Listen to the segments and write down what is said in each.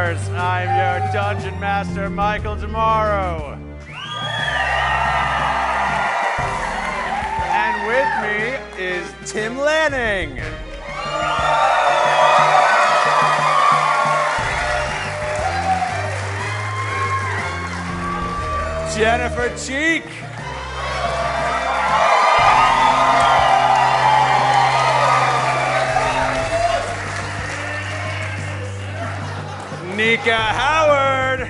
Gamers! I'm your Dungeon Master, Michael Tomorrow. And with me is Tim Lanning. Jennifer Cheek. Nika Howard.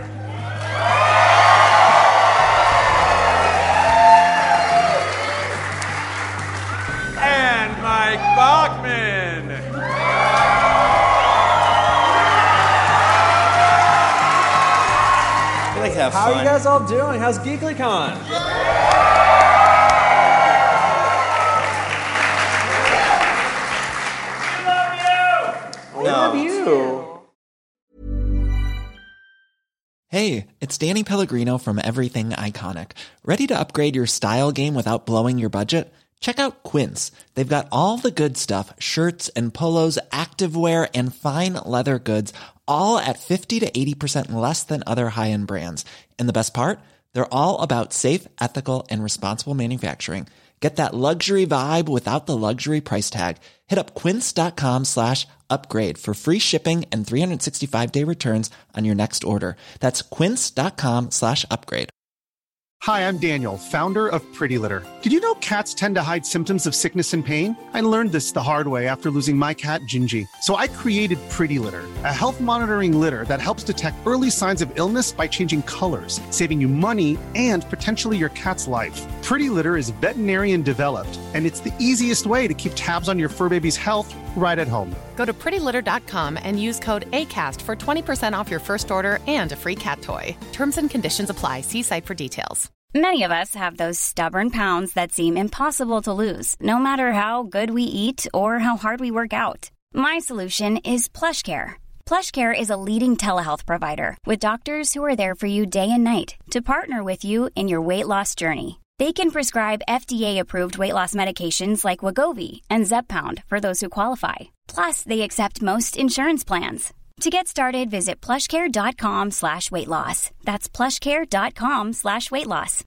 And Mike Bachman. We like to have How fun. are you guys all doing? How's GeeklyCon? We love you. Hey, it's Danny Pellegrino from Everything Iconic. Ready to upgrade your style game without blowing your budget? Check out Quince. They've got all the good stuff, shirts and polos, activewear, and fine leather goods, all at 50 to 80% less than other high-end brands. And the best part? They're all about safe, ethical, and responsible manufacturing. Get that luxury vibe without the luxury price tag. Hit up quince.com/upgrade for free shipping and 365-day returns on your next order. That's quince.com/upgrade. Hi, I'm Daniel, founder of Pretty Litter. Did you know cats tend to hide symptoms of sickness and pain? I learned this the hard way after losing my cat, Gingy. So I created Pretty Litter, a health monitoring litter that helps detect early signs of illness by changing colors, saving you money and potentially your cat's life. Pretty Litter is veterinarian developed, and it's the easiest way to keep tabs on your fur baby's health right at home. Go to prettylitter.com and use code ACAST for 20% off your first order and a free cat toy. Terms and conditions apply. See site for details. Many of us have those stubborn pounds that seem impossible to lose, no matter how good we eat or how hard we work out. My solution is PlushCare. PlushCare is a leading telehealth provider with doctors who are there for you day and night to partner with you in your weight loss journey. They can prescribe FDA-approved weight loss medications like Wegovy and Zepbound for those who qualify. Plus, they accept most insurance plans. To get started, visit plushcare.com/weightloss. That's plushcare.com/weightloss.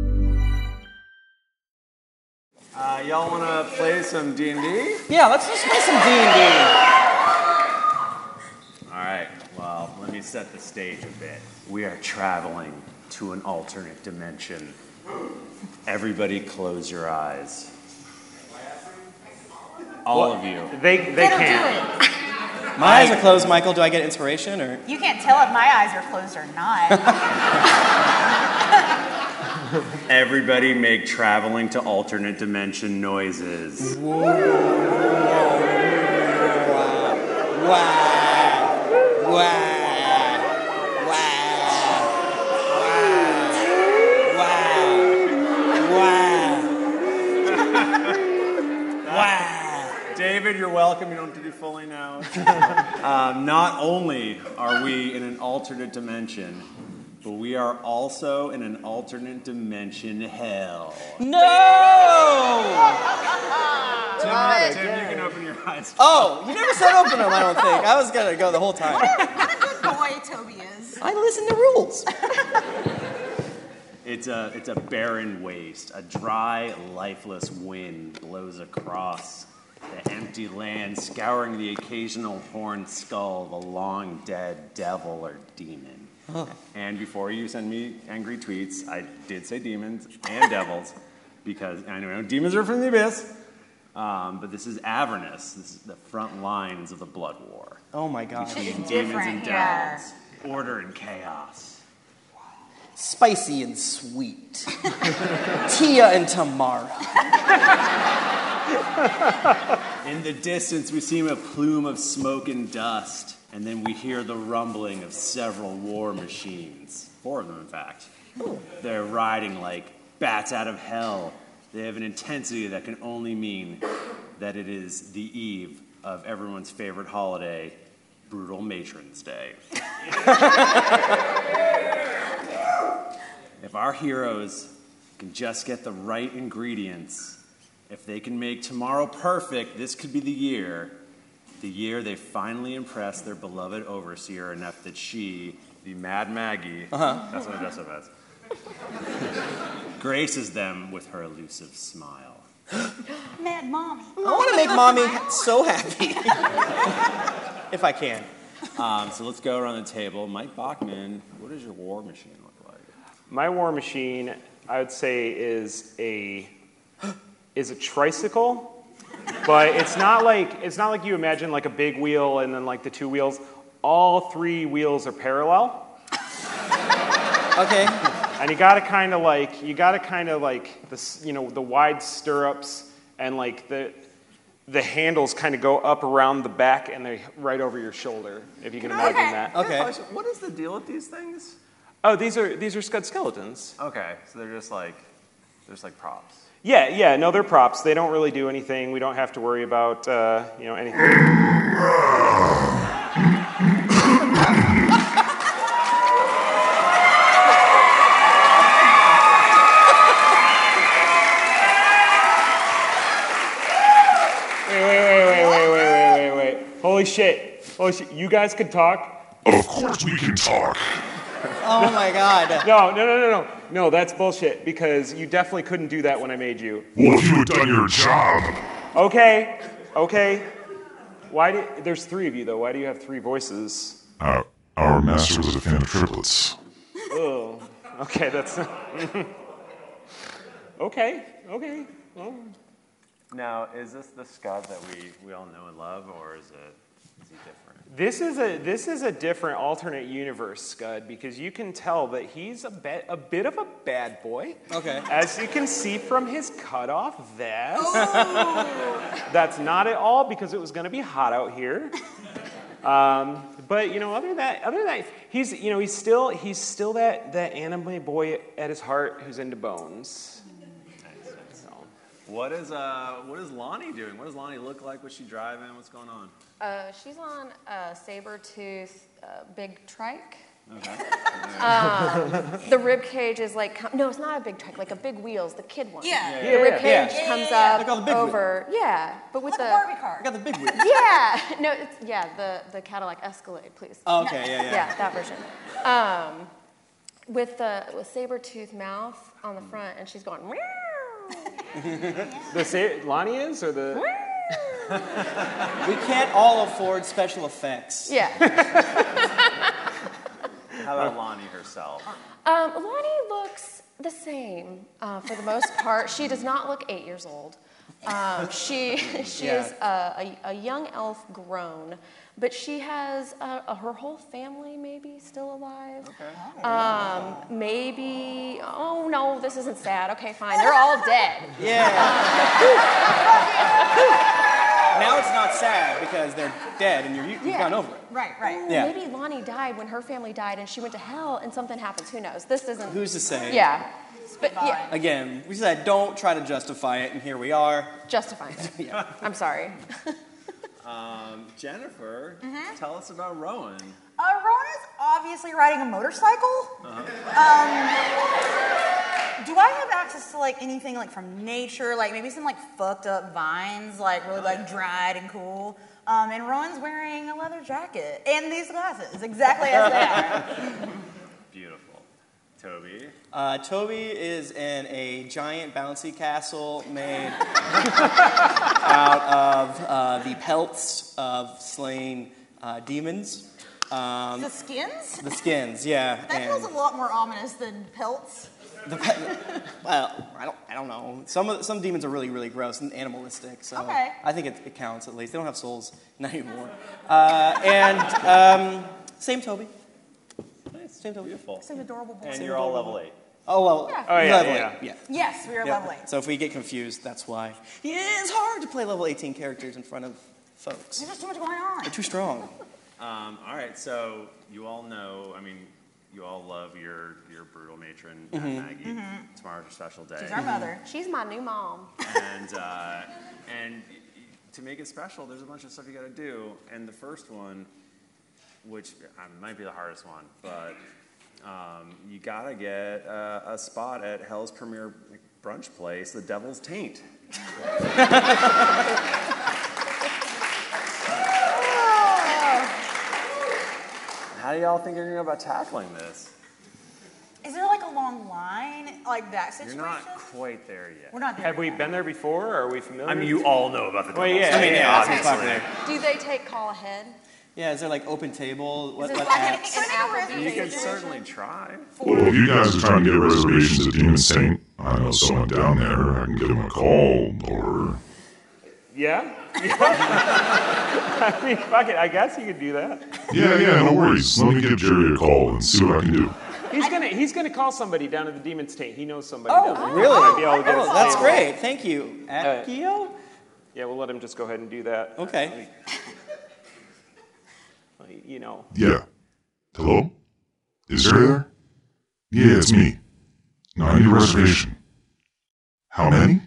Y'all want to play some D&D? Yeah, let's just play some D&D. All right, well, let me set the stage a bit. We are traveling to an alternate dimension. Everybody close your eyes. All of you. They can't. My eyes are closed, Michael. Do I get inspiration or? You can't tell if my eyes are closed or not. Everybody make traveling to alternate dimension noises. Wow. Wow. Wow. David, you're welcome. You don't have to do Foley now. Not only are we in an alternate dimension, but we are also in an alternate dimension hell. No! Tim, you can open your eyes. Oh, you never said open them, I don't think. I was going to go the whole time. What a good boy Toby is. I listen to rules. It's a barren waste. A dry, lifeless wind blows across the empty land, scouring the occasional horned skull of a long dead devil or demon. Oh. And before you send me angry tweets, I did say demons and devils, because I know demons are from the abyss, but this is Avernus. This is the front lines of the blood war. Oh my gosh. Between demons and devils. Order and chaos. Spicy and sweet. Tia and Tamara. In the distance, we see a plume of smoke and dust, and then we hear the rumbling of several war machines. 4 of them, in fact. They're riding like bats out of hell. They have an intensity that can only mean that it is the eve of everyone's favorite holiday, Brutal Matron's Day. If our heroes can just get the right ingredients, if they can make tomorrow perfect, this could be the year The year they finally impressed their beloved overseer enough that she, the Mad Maggie, that's what I dress up as, graces them with her elusive smile. Mad Mommy. I want to make mommy so happy. If I can. So let's go around the table. Mike Bachman, what does your war machine look like? My war machine, I would say, is a tricycle, but it's not like you imagine like a big wheel and then like the two wheels. All three wheels are parallel. Okay. And you gotta kind of like this, the wide stirrups and like the handles kind of go up around the back and they're right over your shoulder, if you can imagine that. Okay. What is the deal with these things? Oh, these are Scud skeletons. Okay, so they're just like props. Yeah, no, they're props. They don't really do anything. We don't have to worry about anything. Wait. Holy shit. You guys could talk? Of course we can talk. Oh my God. No, that's bullshit, because you definitely couldn't do that when I made you. Well, if you had done your job. Okay. There's three of you, though. Why do you have three voices? Our master was a fan of triplets. Oh, okay, that's... Okay. Well. Now, is this the Scud that we all know and love, or is he different? This is a different alternate universe Scud, because you can tell that he's a bit of a bad boy. Okay. As you can see from his cutoff vest. That's not at all because it was going to be hot out here. But other than that, he's still that anime boy at his heart who's into bones. What is Lonnie doing? What does Lonnie look like? What's she driving? What's going on? She's on a saber-tooth big trike. Okay. The rib cage is like, no, it's not a big trike, like a big wheels, the kid one. Yeah. The rib cage comes up Like all the big over, but with Like the a Barbie car. I got the big wheel. the Cadillac Escalade, please. Oh, okay, yeah. Yeah, that version. With saber-tooth mouth on the front, and she's going, meow. Lonnie is, or the... We can't all afford special effects. Yeah. How about Lonnie herself? Lonnie looks the same for the most part. She does not look 8 years old. She is a young elf grown, but she has her whole family maybe still alive. Okay. Maybe, oh no, this isn't sad. Okay, fine, they're all dead. Yeah. Now it's not sad because they're dead and you've gone over it. Right. Yeah. Maybe Lonnie died when her family died and she went to hell and something happens. Who knows? This isn't. Who's to say? Yeah. But yeah. Again, we said don't try to justify it, and here we are. Justifying it. I'm sorry. Jennifer, tell us about Rowan. Rowan is obviously riding a motorcycle. Do I have access to anything from nature, maybe some fucked up vines, really dried and cool? And Rowan's wearing a leather jacket and these glasses, exactly as they are. Beautiful. Toby? Toby is in a giant bouncy castle made out of the pelts of slain demons. The skins? The skins, yeah. That feels a lot more ominous than pelts. Well, I don't know. Some demons are really, really gross and animalistic, so okay. I think it counts at least. They don't have souls, not anymore. Same Toby. Same Toby. Beautiful. Same adorable boy. And you're all level 8. Oh, well. Yeah. Oh, level yeah. 8. Yeah. Yes, we are level 8. So if we get confused, that's why. It is hard to play level 18 characters in front of folks. There's just too much going on. They're too strong. All right, so you all know, you all love your brutal matron, Maggie. Tomorrow's your special day. She's our mother. She's my new mom. And to make it special, there's a bunch of stuff you got to do. And the first one, which might be the hardest one, but you got to get a spot at Hell's premier brunch place, the Devil's Taint. How do y'all think you're going to go about tackling this? Is there like a long line, like that You're situation? not quite there yet. We're not there. Have we been there before? Or are we familiar? I mean, you all know about the double Well, yeah. stack, I mean, yeah, that's obviously. popular. Do they take call ahead? Yeah, is there like open table? What Is it like apps? an Applebee's You could situation? certainly try. Well, if you guys are trying to get reservations at Demon Saint, I know someone down there. I can give them a call, or Yeah? I mean, fuck it. I guess you could do that. yeah, no worries. Let me give Jerry a call and see what I can do. He's gonna call somebody down at the Demon's Taint. He knows somebody Oh, down there. really? Might be able to get us a That's table. great. Thank you. At Kio? Yeah, we'll let him just go ahead and do that. Okay. You know. Yeah. Hello? Is Jerry there? Yeah, it's me. No, I need a reservation. How many?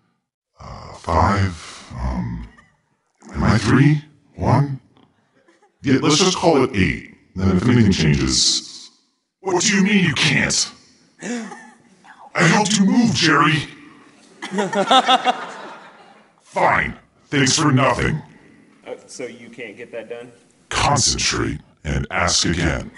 5. Am I 3? 1? Yeah, let's just call it 8. Then if anything changes... What do you mean you can't? I helped you move, Jerry. Fine. Thanks for nothing. So you can't get that done? Concentrate and ask again.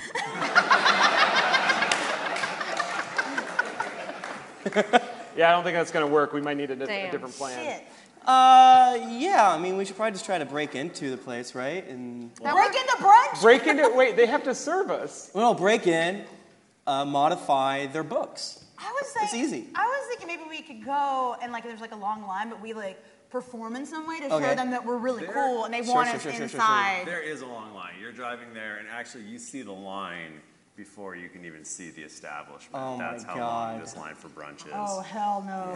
Yeah, I don't think that's gonna work. We might need a Damn. different plan. Shit. Yeah, I mean, we should probably just try to break into the place, right? And Break into brunch? Break into wait, they have to serve us. well, break in, modify their books. I was thinking, It's easy. I was thinking maybe we could go and like there's like a long line, but we like perform in some way to show Okay. them that we're really There- cool and they Sure, want sure, us sure, sure, sure, sure. inside. There is a long line. You're driving there, and actually, you see the line before you can even see the establishment. Oh my That's how long God. this line for brunch is. Oh hell no!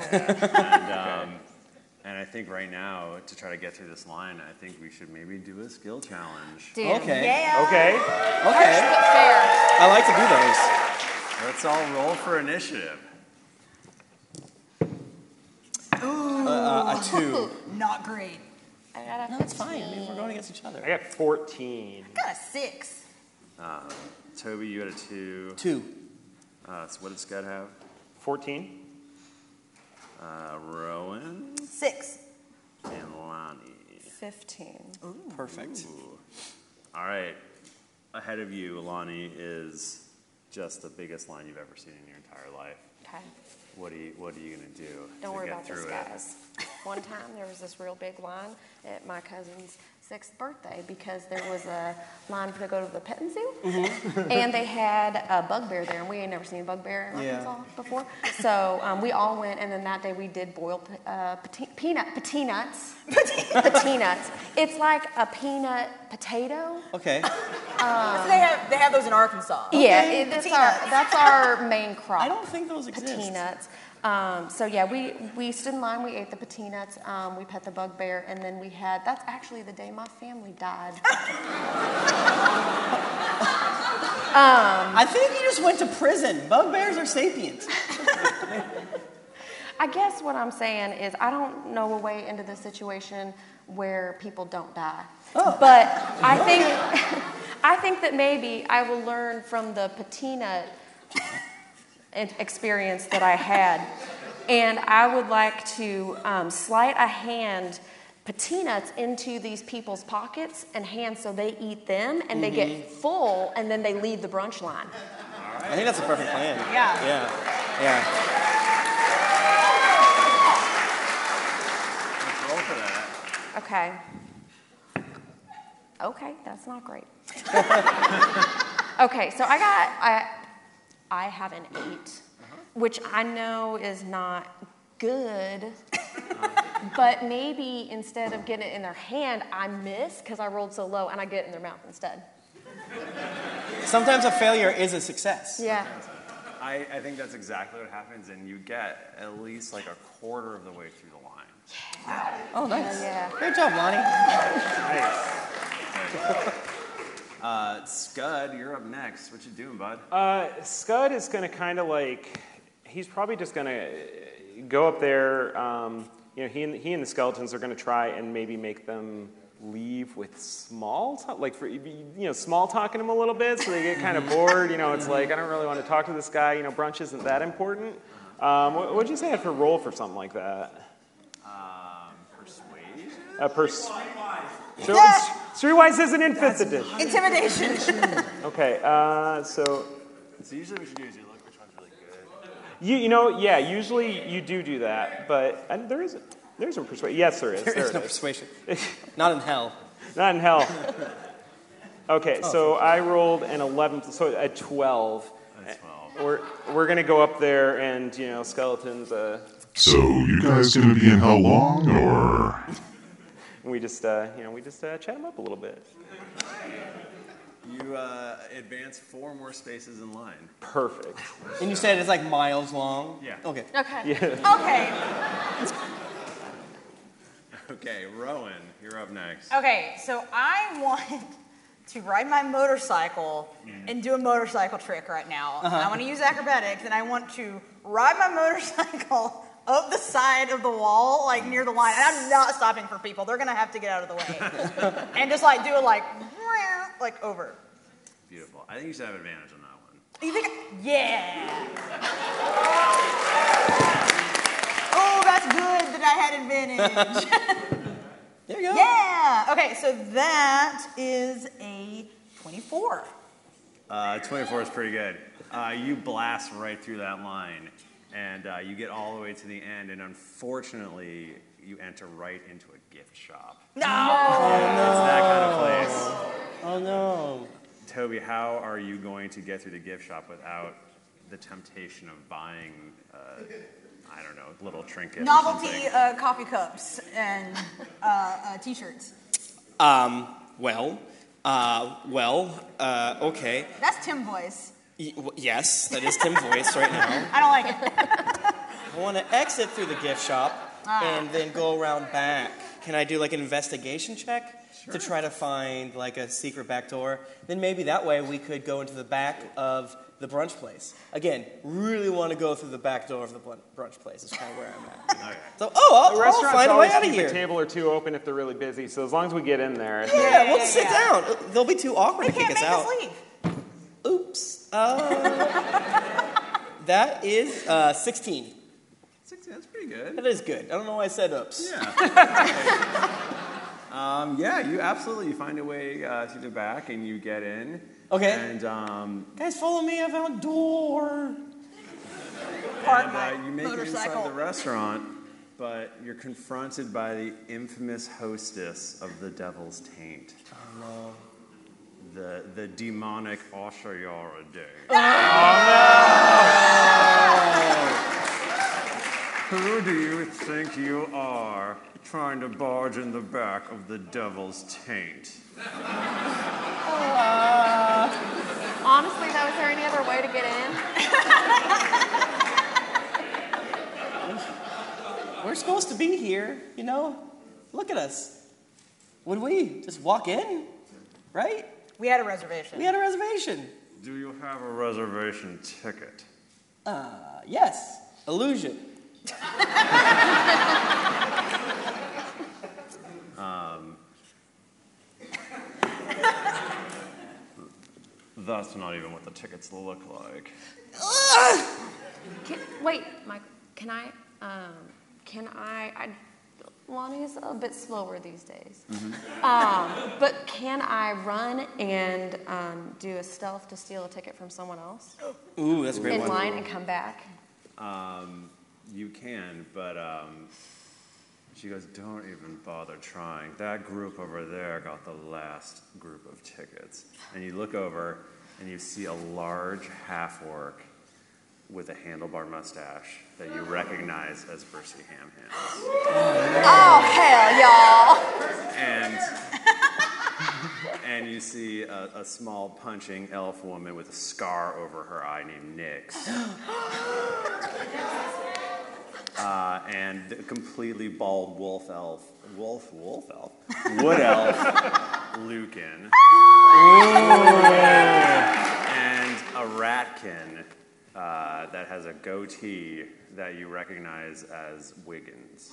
And I think right now, to try to get through this line, I think we should maybe do a skill challenge. Damn. Okay. Yeah. Okay. Okay. But fair. I like to do those. Let's all roll for initiative. A 2. Not great. I got a No, that's fine. I mean, we're going against each other. I got 14. Got a 6. Toby, you had a 2. 2. So what did Scud have? 14? Rowan 6. and Lonnie. 15. Perfect. Ooh. All right. Ahead of you, Lonnie, is just the biggest line you've ever seen in your entire life. Okay. What are you gonna do? Don't to worry get about this, through it? guys. One time there was this real big line at my cousin's 6th birthday because there was a line to go to the petting zoo, and they had a bugbear there, and we ain't never seen a bugbear in Arkansas before. So we all went, and then that day we did boiled patinuts. Patinuts. It's like a peanut potato. Okay. They have those in Arkansas. Yeah, Patinuts. that's our main crop. I don't think those exist. Patinuts. So yeah, we stood in line, we ate the patinuts, we pet the bugbear, and then we had, that's actually the day my family died. I think you just went to prison. Bugbears are sapient. I guess what I'm saying is I don't know a way into this situation where people don't die. But I think that maybe I will learn from the patinut experience that I had, and I would like to sleight a hand patinuts into these people's pockets and hand so they eat them and they get full and then they leave the brunch line. I think that's a perfect plan. Yeah. Yeah. Let's roll for that. Okay, that's not great. Okay, so I have an 8, which I know is not good, but maybe instead of getting it in their hand, I miss because I rolled so low and I get it in their mouth instead. Sometimes a failure is a success. Yeah. I think that's exactly what happens, and you get at least like a quarter of the way through the line. Oh, nice. Yeah. Great job, Lonnie. Nice. Scud, you're up next. What you doing, bud? Scud is going to kind of like, he's probably just going to go up there. He and the skeletons are going to try and maybe make them leave with small talk, like small talking them a little bit so they get kind of bored. It's like, I don't really want to talk to this guy. Brunch isn't that important. What'd you say I had for roll for something like that? Persuasion? So Streetwise isn't in 5th edition. Intimidation. Okay, so usually what you do is you look which one's really good. yeah, usually you do that, but there's a persuasion. Yes, there is. There is no it persuasion. Not in hell. Not in hell. Okay, so I rolled an 11, so a 12. That's 12. We're gonna go up there, and skeletons. So you guys gonna be in how long, or? And we just chat them up a little bit. You advance 4 more spaces in line. Perfect. And you said it's like miles long? Yeah. Okay. Okay. Yeah. Okay. Okay, Rowan, you're up next. Okay, so I want to ride my motorcycle and do a motorcycle trick right now. I want to use acrobatics, and I want to ride my motorcycle up the side of the wall, like near the line. And I'm not stopping for people. They're going to have to get out of the way. And just like do it like over. Beautiful. I think you should have advantage on that one. You think? Yeah. Oh, that's good that I had advantage. There you go. Yeah. Okay, so that is a 24. 24 is pretty good. You blast right through that line, and you get all the way to the end, and unfortunately, you enter right into a gift shop. No. It's that kind of place. Oh, no. Toby, how are you going to get through the gift shop without the temptation of buying, I don't know, little trinkets? Novelty coffee cups and T-shirts. Okay. That's Tim voice. Yes, that is Tim's voice right now. I don't like it. I want to exit through the gift shop and then go around back. Can I do like an investigation check to try to find like a secret back door? Then maybe that way we could go into the back of the brunch place. Again, really want to go through the back door of the brunch place. Is kind of where I'm at. Okay. So, I'll Restaurants find a way always out of keep here. a table or two open if they're really busy. So as long as we get in there. Yeah, we'll sit down. They'll be too awkward They to kick can't us make out. us leave. Oops. That is 16. 16, that's pretty good. That is good. I don't know why I said oops. Yeah. You absolutely find a way through the back, and you get in. Okay. And Guys, follow me. I found a door. you make it inside motorcycle. the restaurant, but you're confronted by the infamous hostess of the Devil's Taint. Oh, no. The demonic Ashayara Day. Who do you think you are, trying to barge in the back of the Devil's Taint? Honestly, though, is there any other way to get in? We're supposed to be here, you know? Look at us. Would we just walk in? Right? We had a reservation. We had a reservation. Do you have a reservation ticket? Yes. Illusion. That's not even what the tickets look like. Wait, Mike, can I, Lonnie's a bit slower these days. But can I run and do a stealth to steal a ticket from someone else? Ooh, that's a great in one. line and come back? You can, but she goes, don't even bother trying. That group over there got the last group of tickets. And you look over and you see a large half-orc with a handlebar mustache that you recognize as Percy Hamhands. Oh, hell, y'all. And you see a small punching elf woman with a scar over her eye named Nyx. And the completely bald wood elf, Lucan. And a ratkin that has a goatee that you recognize as Wiggins.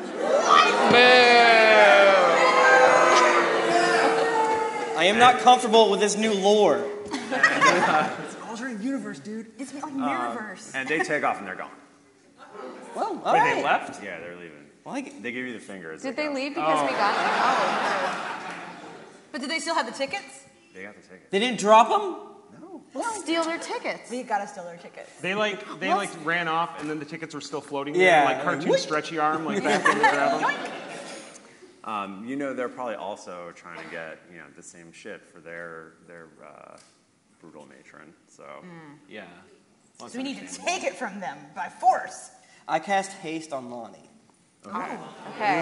I am not comfortable with this new lore. It's alternate universe, dude. It's like Mirrorverse. And they take off and they're gone. Well, all Wait, right. they left? Yeah, they're leaving. Well, They give you the finger. as Did they they go. leave because we got here? Oh, But did they still have the tickets? They got the tickets. They didn't drop them? Steal their tickets. We gotta steal their tickets. They ran off, and then the tickets were still floating Yeah. there, like cartoon stretchy arm, like back when they grab them. They're probably also trying to get, the same shit for their brutal matron. So Yeah. So we need to take it from them by force. I cast haste on Lonnie. Okay.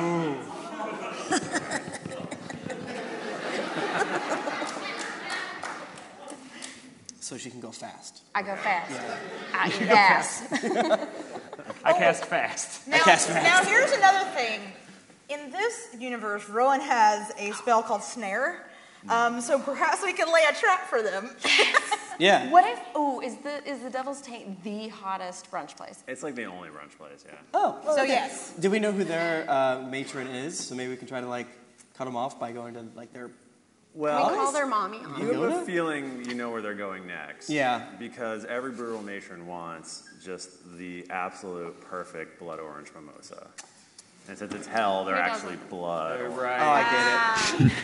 So she can go fast. I go fast. I eat ass. I cast fast. Now, now here's another thing. In this universe, Rowan has a spell called Snare. So perhaps we can lay a trap for them. Yeah. What if? Is the Devil's Taint the hottest brunch place? it's like the only brunch place, yeah. Oh. So yes. Do we know who their matron is? So maybe we can try to cut them off by going to their. Can we call their mommy on? You have a feeling you know where they're going next. Yeah. Because every brutal matron wants just the absolute perfect blood orange mimosa. And since it's hell, they're actually blood. Right. Oh, I get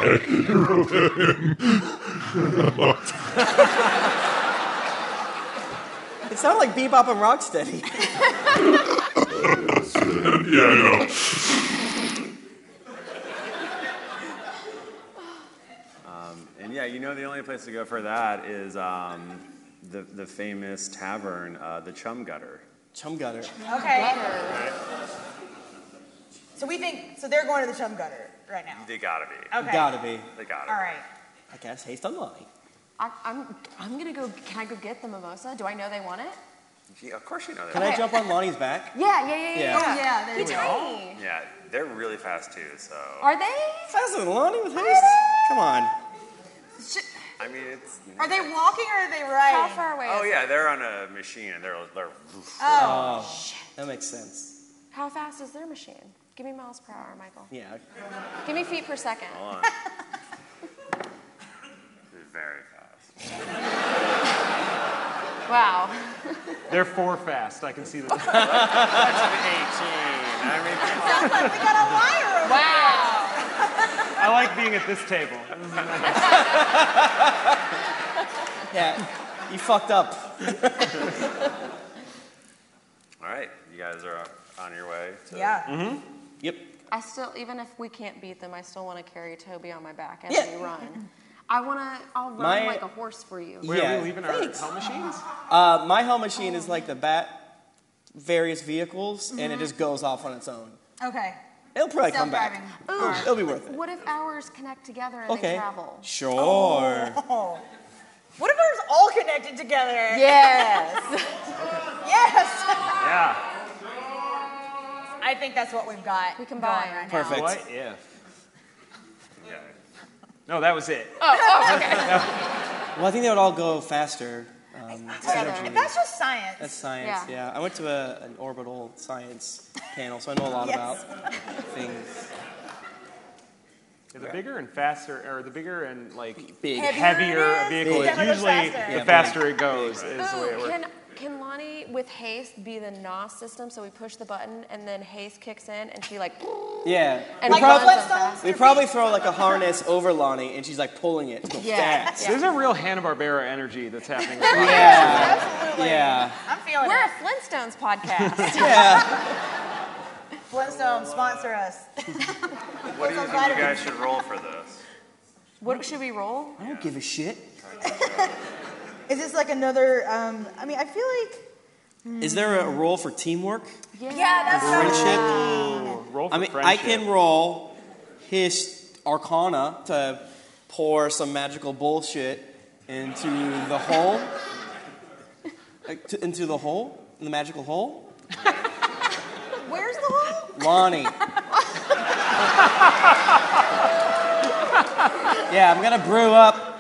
it. It sounded like Bebop and Rocksteady. Yeah, I know. The only place to go for that is the famous tavern, the Chum Gutter. Chum Gutter. Okay. So they're going to the Chum Gutter right now. They gotta be. Okay. Gotta be. They gotta. All right. I cast haste on Lonnie. I'm gonna go. Can I go get the mimosa? Do I know they want it? Yeah, of course you know that. Can I jump on Lonnie's back? Yeah. Oh yeah. He's tiny. Yeah, they're really fast too. So. Are they? Faster than Lonnie with haste? Come on. I mean, it's. Are they walking or are they riding? How far away? Oh is yeah, it? they're on a machine and they're. Oh, that makes sense. How fast is their machine? Give me miles per hour, Michael. Yeah. Give me feet per second. Hold on. They're very fast. Wow. They're 4 fast. I can see that. That's an 18. I mean, Sounds like we got a liar over Wow. I like being at this table. Yeah. You fucked up. all right, you guys are on your way. To, Yeah. Yep. I still, even if we can't beat them, I still want to carry Toby on my back as Yeah. we run. I'll run like a horse for you. Wait, Yeah, are we leaving thanks. our hell machines? My hell machine is like the various vehicles, and it just goes off on its own. Okay. It'll probably come back. Self-driving. Ooh, It'll be worth it. What if ours connect together and Okay. they travel? Sure. Oh. What if ours all connected together? Yes. Yes. Yeah. I think that's what we've got. We combine. going right Perfect. What if? Yeah. No, that was it. Oh, okay. Well, I think they would all go faster. Together. now. That's just science. That's science, Yeah. yeah. I went to an orbital science panel, so I know a lot Yes. about things. Yeah, the bigger and faster, or the bigger and Big. heavier a vehicle is, Definitely usually faster. the Yeah, faster it goes is the way it Ooh, works. can Lonnie with haste be the NOS system? So we push the button and then haste kicks in and she Yeah. and Like runs the them Flintstones? fast. We probably throw like a harness over Lonnie, and she's like pulling it to go Yeah. fast. There's a real Hanna-Barbera energy that's happening. With Lonnie. Yeah. Absolutely. Yeah. I'm feeling We're it. a Flintstones podcast. Yeah. Flintstone, sponsor us. What do you think you guys should roll for this? What should we roll? I don't give a shit. Is this like another, I mean, I feel like... Is there a role for teamwork? Yeah, that's Friendship? Roll for I mean, friendship. I can roll his Arcana to pour some magical bullshit into the hole. Into the hole? In the magical hole? Where's the hole? Lonnie. Yeah, I'm gonna brew up.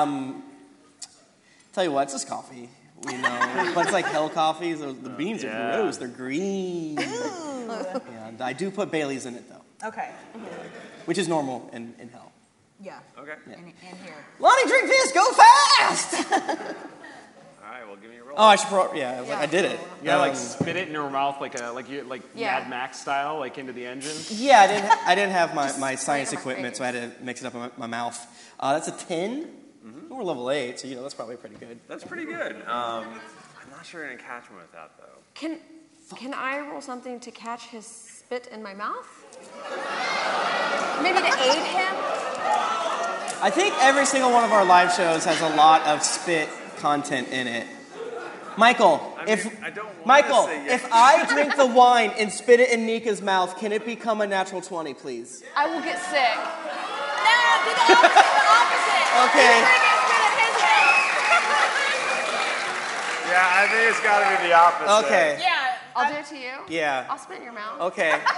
Tell you what, it's just coffee. You know, but it's like hell coffee. So the beans are gross. They're green. Yeah, I do put Bailey's in it though, Okay. which is normal in hell. Yeah. Okay. In here. Lonnie, drink this. Go fast. All right, well, give me a roll. Oh, I should I did it. Yeah, like spit it in her mouth like Yeah. Mad Max style, like into the engine. Yeah, I didn't have my science equipment, so I had to mix it up in my mouth. That's a 10. Mm-hmm. We're level 8, so that's probably pretty good. That's pretty good. I'm not sure you're gonna catch him with that though. Can I roll something to catch his spit in my mouth? Maybe to aid him? I think every single one of our live shows has a lot of spit content in it. Michael, if I drink the wine and spit it in Nika's mouth, can it become a natural 20, please? I will get sick. No, do the opposite. Okay. You drink and spit in his mouth. Yeah, I think it's gotta be the opposite. Okay. Yeah. I'll do it to you? Yeah. I'll spit in your mouth. Okay. Oh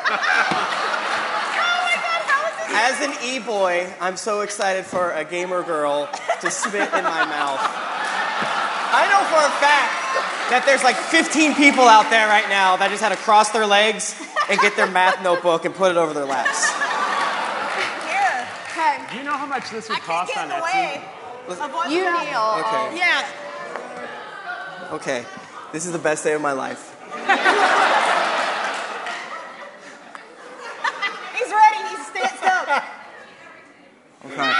my God, how is this? As an e-boy, I'm so excited for a gamer girl to spit in my mouth. I know for a fact that there's like 15 people out there right now that just had to cross their legs and get their math notebook and put it over their laps. Here. Okay. Do you know how much this would I can't cost get on in the Etsy? way. of what's You happening. kneel. Okay. Yeah. Okay. This is the best day of my life. He's ready. He's stanced up. Okay.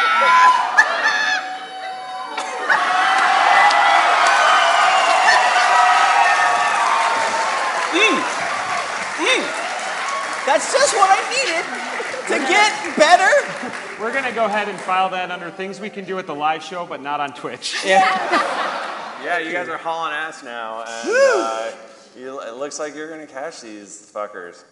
That's just what I needed to get better. We're gonna go ahead and file that under things we can do at the live show, but not on Twitch. Yeah, you guys are hauling ass now, and it looks like you're gonna catch these fuckers.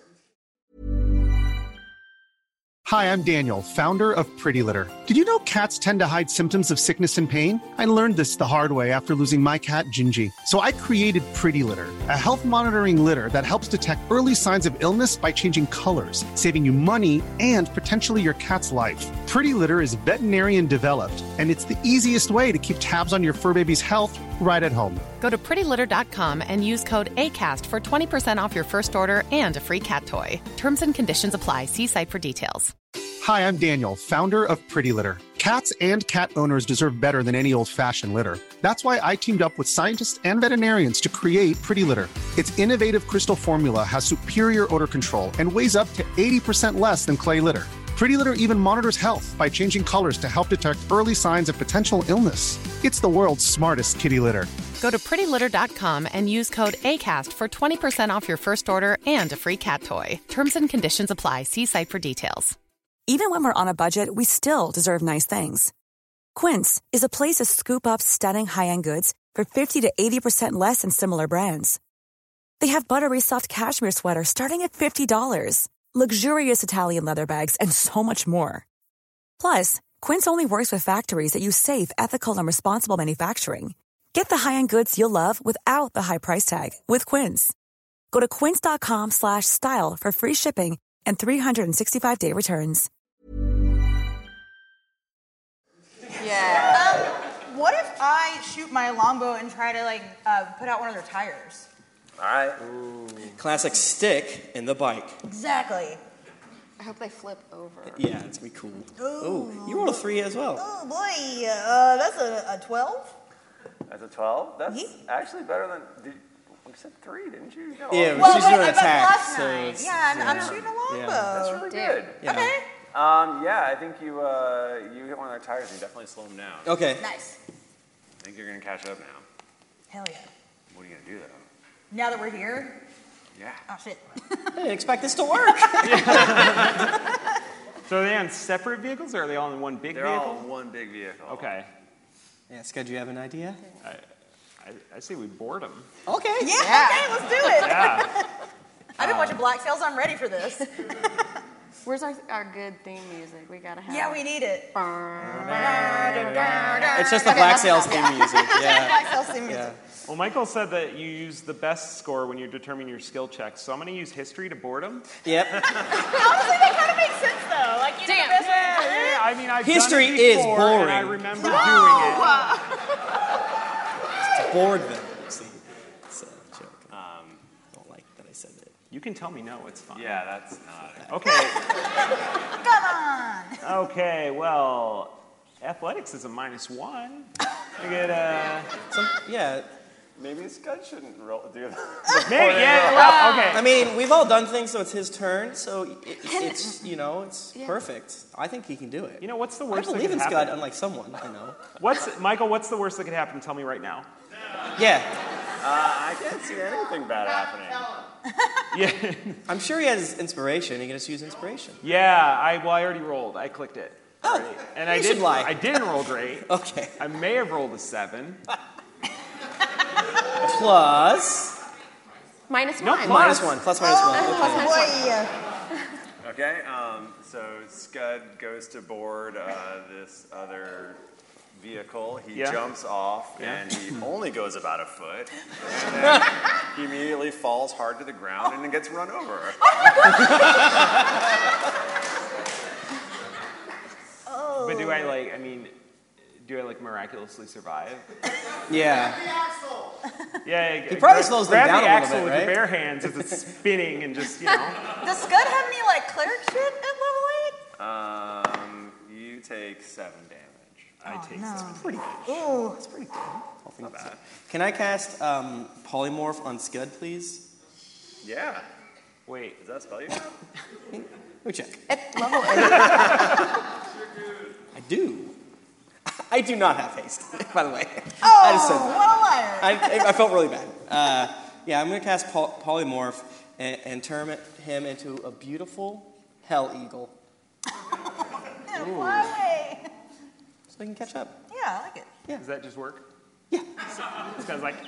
Hi, I'm Daniel, founder of Pretty Litter. Did you know cats tend to hide symptoms of sickness and pain? I learned this the hard way after losing my cat, Gingy. So I created Pretty Litter, a health monitoring litter that helps detect early signs of illness by changing colors, saving you money and potentially your cat's life. Pretty Litter is veterinarian developed, and it's the easiest way to keep tabs on your fur baby's health right at home. Go to prettylitter.com and use code ACAST for 20% off your first order and a free cat toy. Terms and conditions apply. See site for details. Hi, I'm Daniel, founder of Pretty Litter. Cats and cat owners deserve better than any old-fashioned litter. That's why I teamed up with scientists and veterinarians to create Pretty Litter. Its innovative crystal formula has superior odor control and weighs up to 80% less than clay litter. Pretty Litter even monitors health by changing colors to help detect early signs of potential illness. It's the world's smartest kitty litter. Go to prettylitter.com and use code ACAST for 20% off your first order and a free cat toy. Terms and conditions apply. See site for details. Even when we're on a budget, we still deserve nice things. Quince is a place to scoop up stunning high-end goods for 50 to 80% less than similar brands. They have buttery soft cashmere sweaters starting at $50, luxurious Italian leather bags, and so much more. Plus, Quince only works with factories that use safe, ethical, and responsible manufacturing. Get the high-end goods you'll love without the high price tag with Quince. Go to quince.com/style for free shipping and 365-day returns. Yeah. What if I shoot my longbow and try to put out one of their tires? All right. Classic stick in the bike. Exactly. I hope they flip over. Yeah, it's gonna be cool. Ooh, you rolled a 3 as well. Oh boy, that's a 12. That's a 12. That's actually better than. You said 3, didn't you? No. Yeah, Well, she's but doing I an bet attack. plus So 9. it's- Yeah, I'm shooting a longbow. That's really good. Yeah. Okay. Yeah, I think you hit one of their tires and you definitely slow them down. Okay. Nice. I think you're gonna catch up now. Hell yeah. What are you gonna do though? Now that we're here. Yeah. Oh shit. I didn't expect this to work. So are they on separate vehicles or are they all in one big They're vehicle? all in one big vehicle. Okay. Yeah, Scud, do you have an idea? I say we board them. Okay. Yeah. Okay, let's do it. Yeah. I've been watching Black Sails. I'm ready for this. Where's our good theme music? We gotta have. Yeah, we need it. It's just the Black Sails theme music. Yeah. Black Sails theme music. Yeah. Well, Michael said that you use the best score when you're determining your skill checks, so I'm going to use history to board them. Yep. Honestly, that kind of makes sense though. Like, you know, the best way to do it. I mean, I've History done it is before, boring. and I remember doing it. Board them. See, it's a joke. I don't like that I said it. You can tell me no, it's fine. Yeah, that's not it. Okay. Come on. Okay, well, athletics is a -1. I get Yeah. Maybe Scud shouldn't do that. Maybe, yeah, well, okay. I mean, we've all done things, so it's his turn. So it's it's perfect. I think he can do it. You know, what's the I worst that believe could in happen? Scud, unlike someone I know. Michael, what's the worst that could happen? Tell me right now. Yeah. I can't see anything bad happening. Yeah. I'm sure he has inspiration. He can just use inspiration. Yeah, I already rolled. I clicked it. Oh, already. And you should lie. I didn't roll great. Okay. I may have rolled a 7. Plus. -1. No, Minus 1. Plus minus 1. Okay. Okay, so Scud goes to board this other vehicle. He jumps off, and he only goes about a foot. And then he immediately falls hard to the ground and then gets run over. But do I miraculously survive? Yeah. Yeah. He probably slows them down a little axle bit, with right? your bare hands as it's spinning and just, Does Scud have any like cleric shit at level 8? You take 7 damage. I take 7. That's pretty good. Ooh. That's pretty good. Not bad. Can I cast Polymorph on Scud, please? Yeah. Wait. Does that spell you have? Let me check. At level 8. I do. I do not have haste, by the way. Oh, I just said that. what a liar. I felt really bad. Yeah, I'm going to cast Polymorph and turn him into a beautiful Hell Eagle. Fly away. So he can catch up. Yeah, I like it. Yeah. Does that just work? Yeah. This guy's like,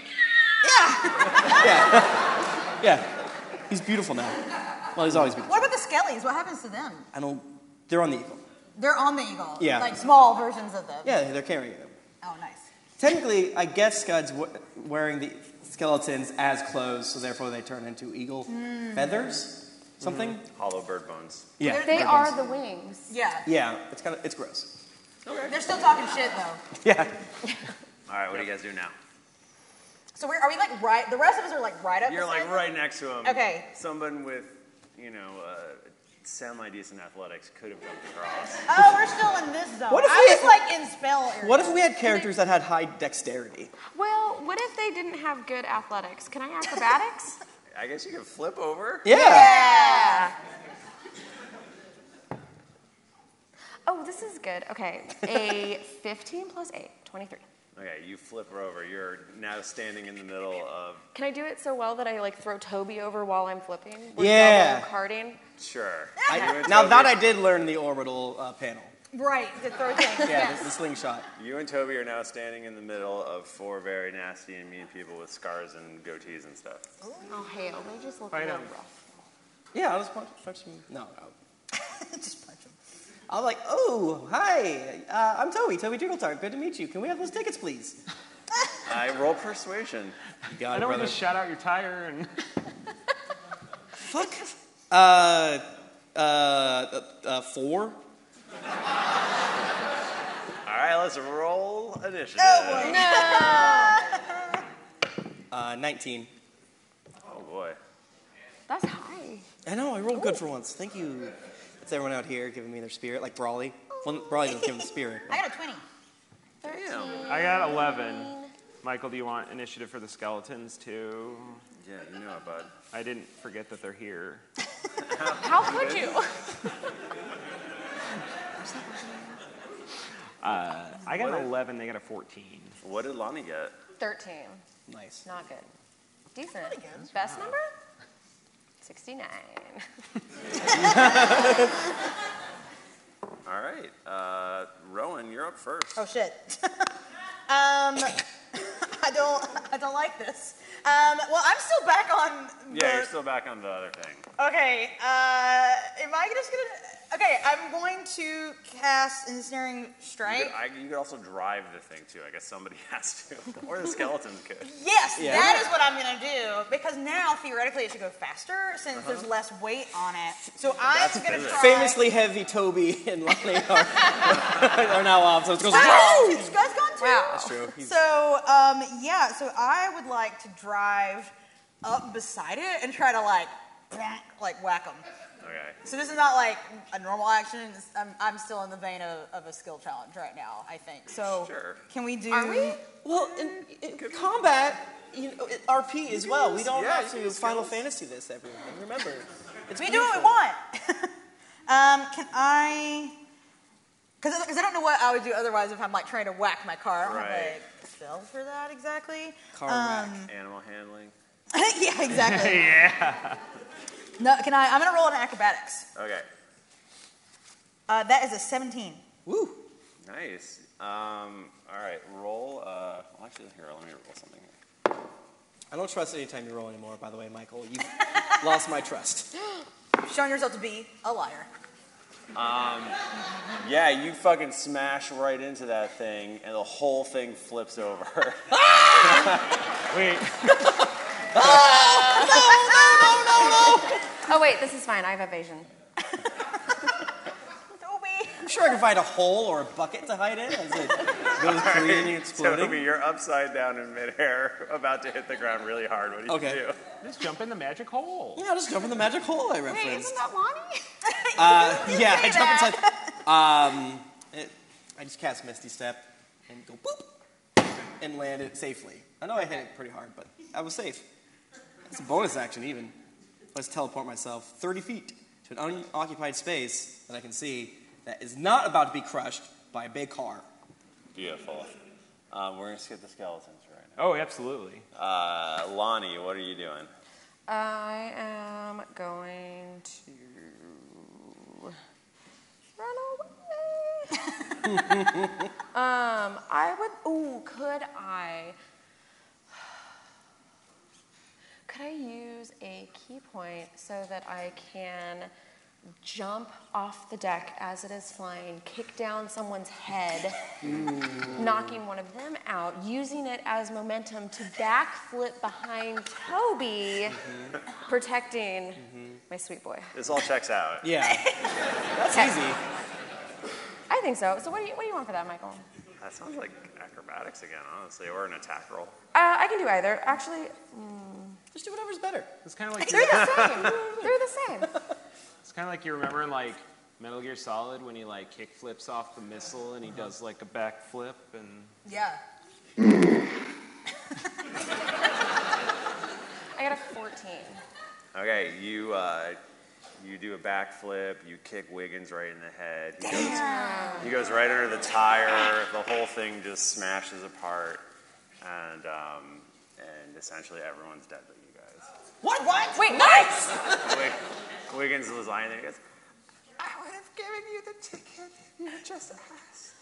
Yeah. He's beautiful now. Well, he's always beautiful. What about the Skellies? What happens to them? They're on the Eagle. They're on the Eagle. Yeah. Like small versions of them. Yeah, they're carrying them. Oh, nice. Technically, I guess Scud's wearing the skeletons as clothes, so therefore they turn into eagle feathers, something. Hollow bird bones. Yeah, They are the wings. Yeah. Yeah, it's gross. They're still talking shit though. Yeah. All right, what do you guys do now? So are we like right? The rest of us are like right up. You're beside like them? right next to him. Okay. Someone with, semi-decent athletics could have jumped across. Oh, we're still in this zone. What if I we- was like in spell area. What if we had characters that had high dexterity? Well, what if they didn't have good athletics? Can I acrobatics? I guess you could flip over. Yeah. Oh, this is good. Okay, a 15 plus 8, 23. Okay, you flip her over. You're now standing in the middle of... Can I do it so well that I like throw Toby over while I'm flipping? With Yeah. double carting? Sure. Now that I did learn the orbital panel. Right, the throw thing. Yeah, Yes. the slingshot. You and Toby are now standing in the middle of 4 very nasty and mean people with scars and goatees and stuff. Oh, hell, they just look a Fight little 'em. rough. Yeah, I'll just punch him. No. Just punch him. I'm like, oh, hi. I'm Toby Jiggletart. Good to meet you. Can we have those tickets, please? I roll persuasion. You got I it, don't want brother. to shout out your tire and... Fuck. 4. All right, let's roll initiative. Oh, boy. 19. Oh, boy. That's high. I know, I rolled good for once. Thank you. It's everyone out here giving me their spirit, like Brawley. Well, Brawley doesn't give him the spirit. I got a 20. 13. I got 11. Michael, do you want initiative for the skeletons too? Yeah, you know it, bud. I didn't forget that they're here. How could you? I got an 11, they got a 14. What did Lonnie get? 13. Nice. Not good. Decent. Best number? 69. All right. Rowan, you're up first. Oh shit. I don't like this. Well, I'm still back on. Yeah, you're still back on the other thing. Okay. Am I just gonna? Okay, I'm going to cast Ensnaring Strike. You could also drive the thing too. I guess somebody has to, or the skeletons could. Yes, Yeah. that is what I'm gonna do because now theoretically it should go faster since there's less weight on it. So I'm That's gonna physics. try. Famously heavy Toby and Lonnie are now off, so it goes. Wow, this guy's gone too. Wow. That's true. So yeah, so I would like to drive up beside it and try to like whack them. Okay. So this is not like a normal action. I'm still in the vein of a skill challenge right now, I think. So Sure. can we do? Are we? Well, in combat, RP as well. We don't have to Final Fantasy this, everyone. Remember, we do what we want. Can I? Because I don't know what I would do otherwise if I'm like trying to whack my car. I don't have like spells for that exactly. Car whack. Animal handling. Yeah, exactly. Yeah. No, can I? I'm gonna roll an acrobatics. Okay. That is a 17. Woo. Nice. All right. Roll. Well, actually, here. Let me roll something here. I don't trust any time you roll anymore, by the way, Michael. You've lost my trust. Showing yourself to be a liar. Yeah, you fucking smash right into that thing, and the whole thing flips over. Wait. No. Oh, wait, this is fine. I have evasion. I'm sure I can find a hole or a bucket to hide in as it goes cleaning, exploding. Toby, you're upside down in midair, about to hit the ground really hard. What do you do? Just jump in the magic hole. Yeah, just jump in the magic hole I referenced. Wait, isn't that Lonnie? Yeah, I jump inside. I just cast Misty Step and go boop and land it safely. I know I hit it pretty hard, but I was safe. It's a bonus action even. Let's teleport myself 30 feet to an unoccupied space that I can see that is not about to be crushed by a big car. Beautiful. We're going to skip the skeletons right now. Oh, absolutely. Lonnie, what are you doing? I am going to run away. Could I use a key point so that I can jump off the deck as it is flying, kick down someone's head, knocking one of them out, using it as momentum to backflip behind Toby, protecting my sweet boy. This all checks out. Yeah, that's easy. I think so. So what do you want for that, Michael? That sounds like acrobatics again, honestly, or an attack roll. I can do either. Actually, Just do whatever's better. It's kind of like they're the same. They're the same. It's kind of like you remember in like Metal Gear Solid when he like kick flips off the missile and he does like a back flip and. Yeah. I got a 14. Okay, you do a backflip, you kick Wiggins right in the head. He goes right under the tire. The whole thing just smashes apart, and essentially everyone's dead but you guys. What? Wait, nice! Wiggins was lying there. He goes, "I would have given you the ticket. You just asked."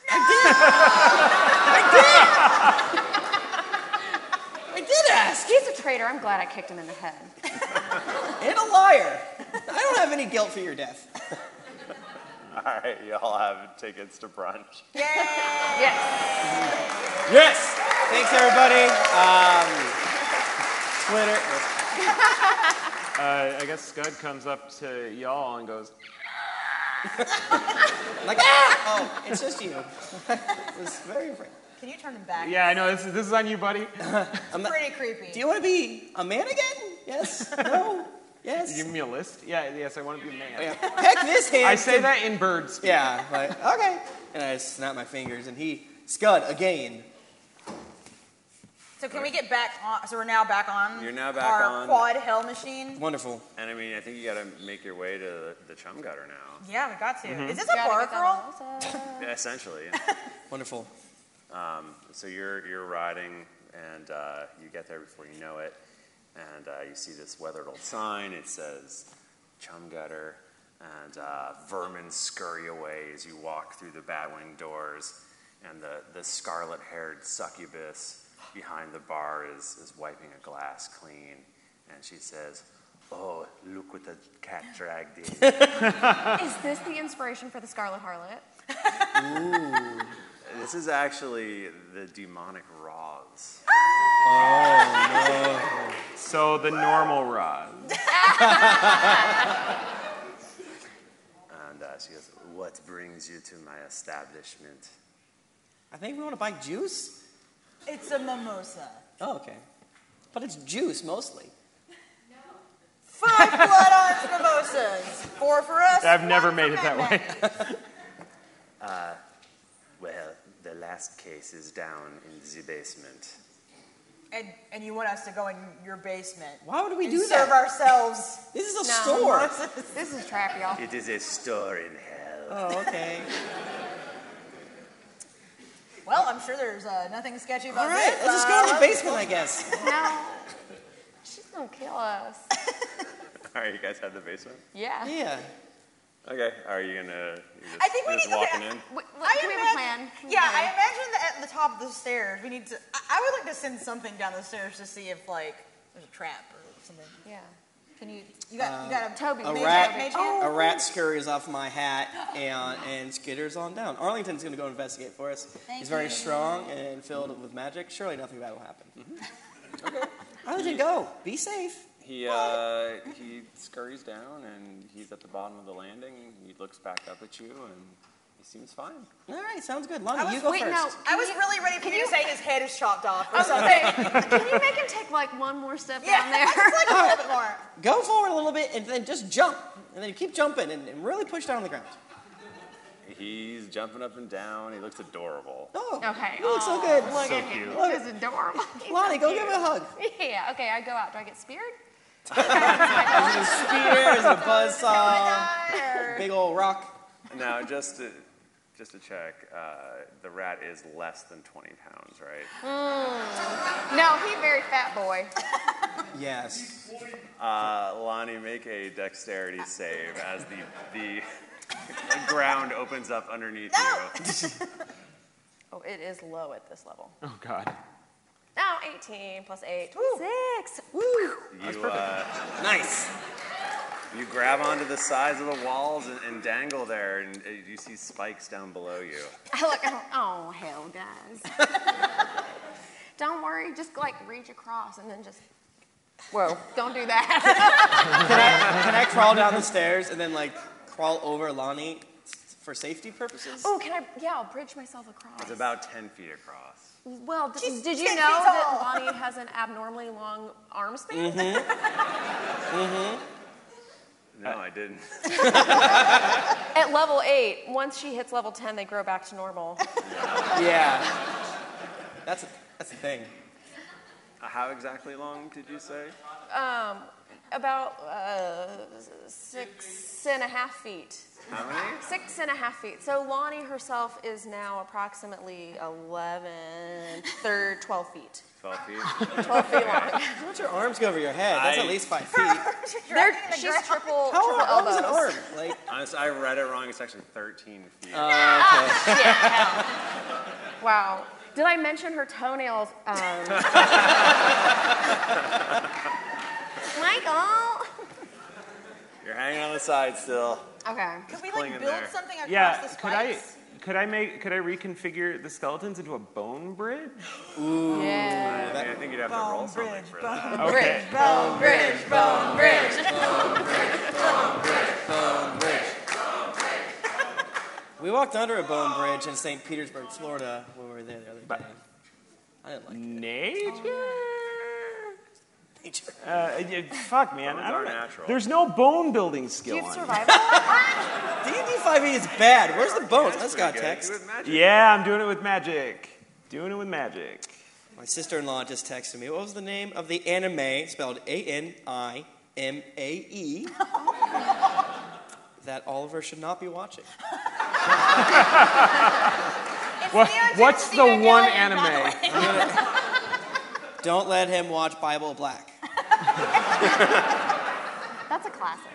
I did ask. He's a traitor. I'm glad I kicked him in the head. And a liar. I don't have any guilt for your death. All right, y'all have tickets to brunch. Yes. Yes. Thanks, everybody. Twitter. I guess Scud comes up to y'all and goes, Like, oh, it's just you. I was very afraid. Can you turn him back? "Yeah, I know this is on you, buddy." Pretty creepy. Do you want to be a man again? Yes? No? Yes? You giving me a list? Yeah, yes, I want to be a man. Yeah. Peck this hand. I say that in bird speak. Yeah, like, okay. And I snap my fingers, and he, Scud, again. So can we get back on? So we're now back on. You're now back our on. quad hell machine. Wonderful. And I mean, I think you got to make your way to the chum gutter now. Yeah, we got to. Is this a bar crawl? Yeah, essentially. Wonderful. So you're riding, and you get there before you know it, and you see this weathered old sign. It says chum gutter, and vermin scurry away as you walk through the bat-wing doors, and the scarlet-haired succubus behind the bar is wiping a glass clean, and she says, "Oh, look what the cat dragged in." Is this the inspiration for the Scarlet Harlot? Ooh. This is actually the demonic Roz. Oh, no. So the normal Roz. And she goes, "What brings you to my establishment?" I think we want to buy juice. It's a mimosa. Oh, okay. But it's juice mostly. 5 blood orange mimosas. 4 for us. I've never made it that way. Well, the last case is down in the basement. And you want us to go in your basement? Why would we and do serve that? ourselves? This is a store. This is trap, y'all. It is a store in hell. Oh, okay. Well, I'm sure there's nothing sketchy about All right, this. let's just go to the basement, I guess. No. She's gonna kill us. All right, you guys have the basement? Yeah. Yeah. Okay, are you gonna, I think we just need to- walking in? Can we have a plan? Can we Yeah, have a I plan? imagine that at the top of the stairs, we need to. I would like to send something down the stairs to see if like there's a trap or something. Yeah. Can you? You got a Toby. A Mage rat, hand. a rat scurries off my hat and skitters on down. Arlington's going to go investigate for us. He's very strong and filled with magic. Surely nothing bad will happen. Okay. Arlington, go. Be safe. He scurries down and he's at the bottom of the landing. He looks back up at you and he seems fine. All right, sounds good. Lonnie, you go first. No, I was really ready for you to say his head is chopped off or I was gonna something. say, can you make him take like one more step Yeah, down there? just like a little bit more. Go forward a little bit and then just jump. And then you keep jumping and really push down on the ground. He's jumping up and down. He looks adorable. Oh, Okay. you look so good. Look So at him. cute. He's adorable. He's Lonnie, so go cute. give him a hug. Yeah. Okay. I go out. Do I get speared? There's a spear, there's a buzzsaw, big old rock. Now, just to check, the rat is less than 20 pounds, right? No, he's a very fat boy. Yes. Lonnie, make a dexterity save as the ground opens up underneath you. Oh, it is low at this level. Oh, God. Now 18 plus 8. 6. Woo. Nice. You grab onto the sides of the walls and dangle there, and you see spikes down below you. I look. Oh hell, guys. Don't worry. Just like reach across and then just. Whoa! Don't do that. Can I crawl down the stairs and then like crawl over Lonnie for safety purposes? Oh, can I? Yeah, I'll bridge myself across. It's about 10 feet across. Well, did you 10 know feet that tall. Lonnie has an abnormally long arm span? No, I didn't. At level 8, once she hits level 10, they grow back to normal. Yeah. That's the thing. How exactly long did you say? About 6.5 feet. How many? 6.5 feet. So Lonnie herself is now approximately 12 feet. 12 feet? 12 feet long. Don't let your arms go over your head. That's at least 5 feet. She's triple How long is elbows. an arm? Like, Honestly, I read it wrong. It's actually 13 feet. Wow. Did I mention her toenails? Michael. You're hanging on the side still. Okay. Could we Clinging like build there. something across Yeah, the spikes? could I reconfigure the skeletons into a bone bridge? Yeah. I think you'd have to roll something for that. Okay. Bone bridge. Bone bridge. we walked under a bone bridge in St. Petersburg, Florida, when we were there the other day. I didn't like Nature? nature. Fuck, man. Bones I don't are know. natural. There's no bone building skill Do you have on survival? D&D 5e is bad. Where's the bones? That's got Pretty good. text. Do it magic. Yeah, I'm doing it with magic. Doing it with magic. My sister-in-law just texted me. What was the name of the anime, spelled A-N-I-M-A-E, that Oliver should not be watching? What's the one anime? Don't let him watch Bible Black. That's a classic.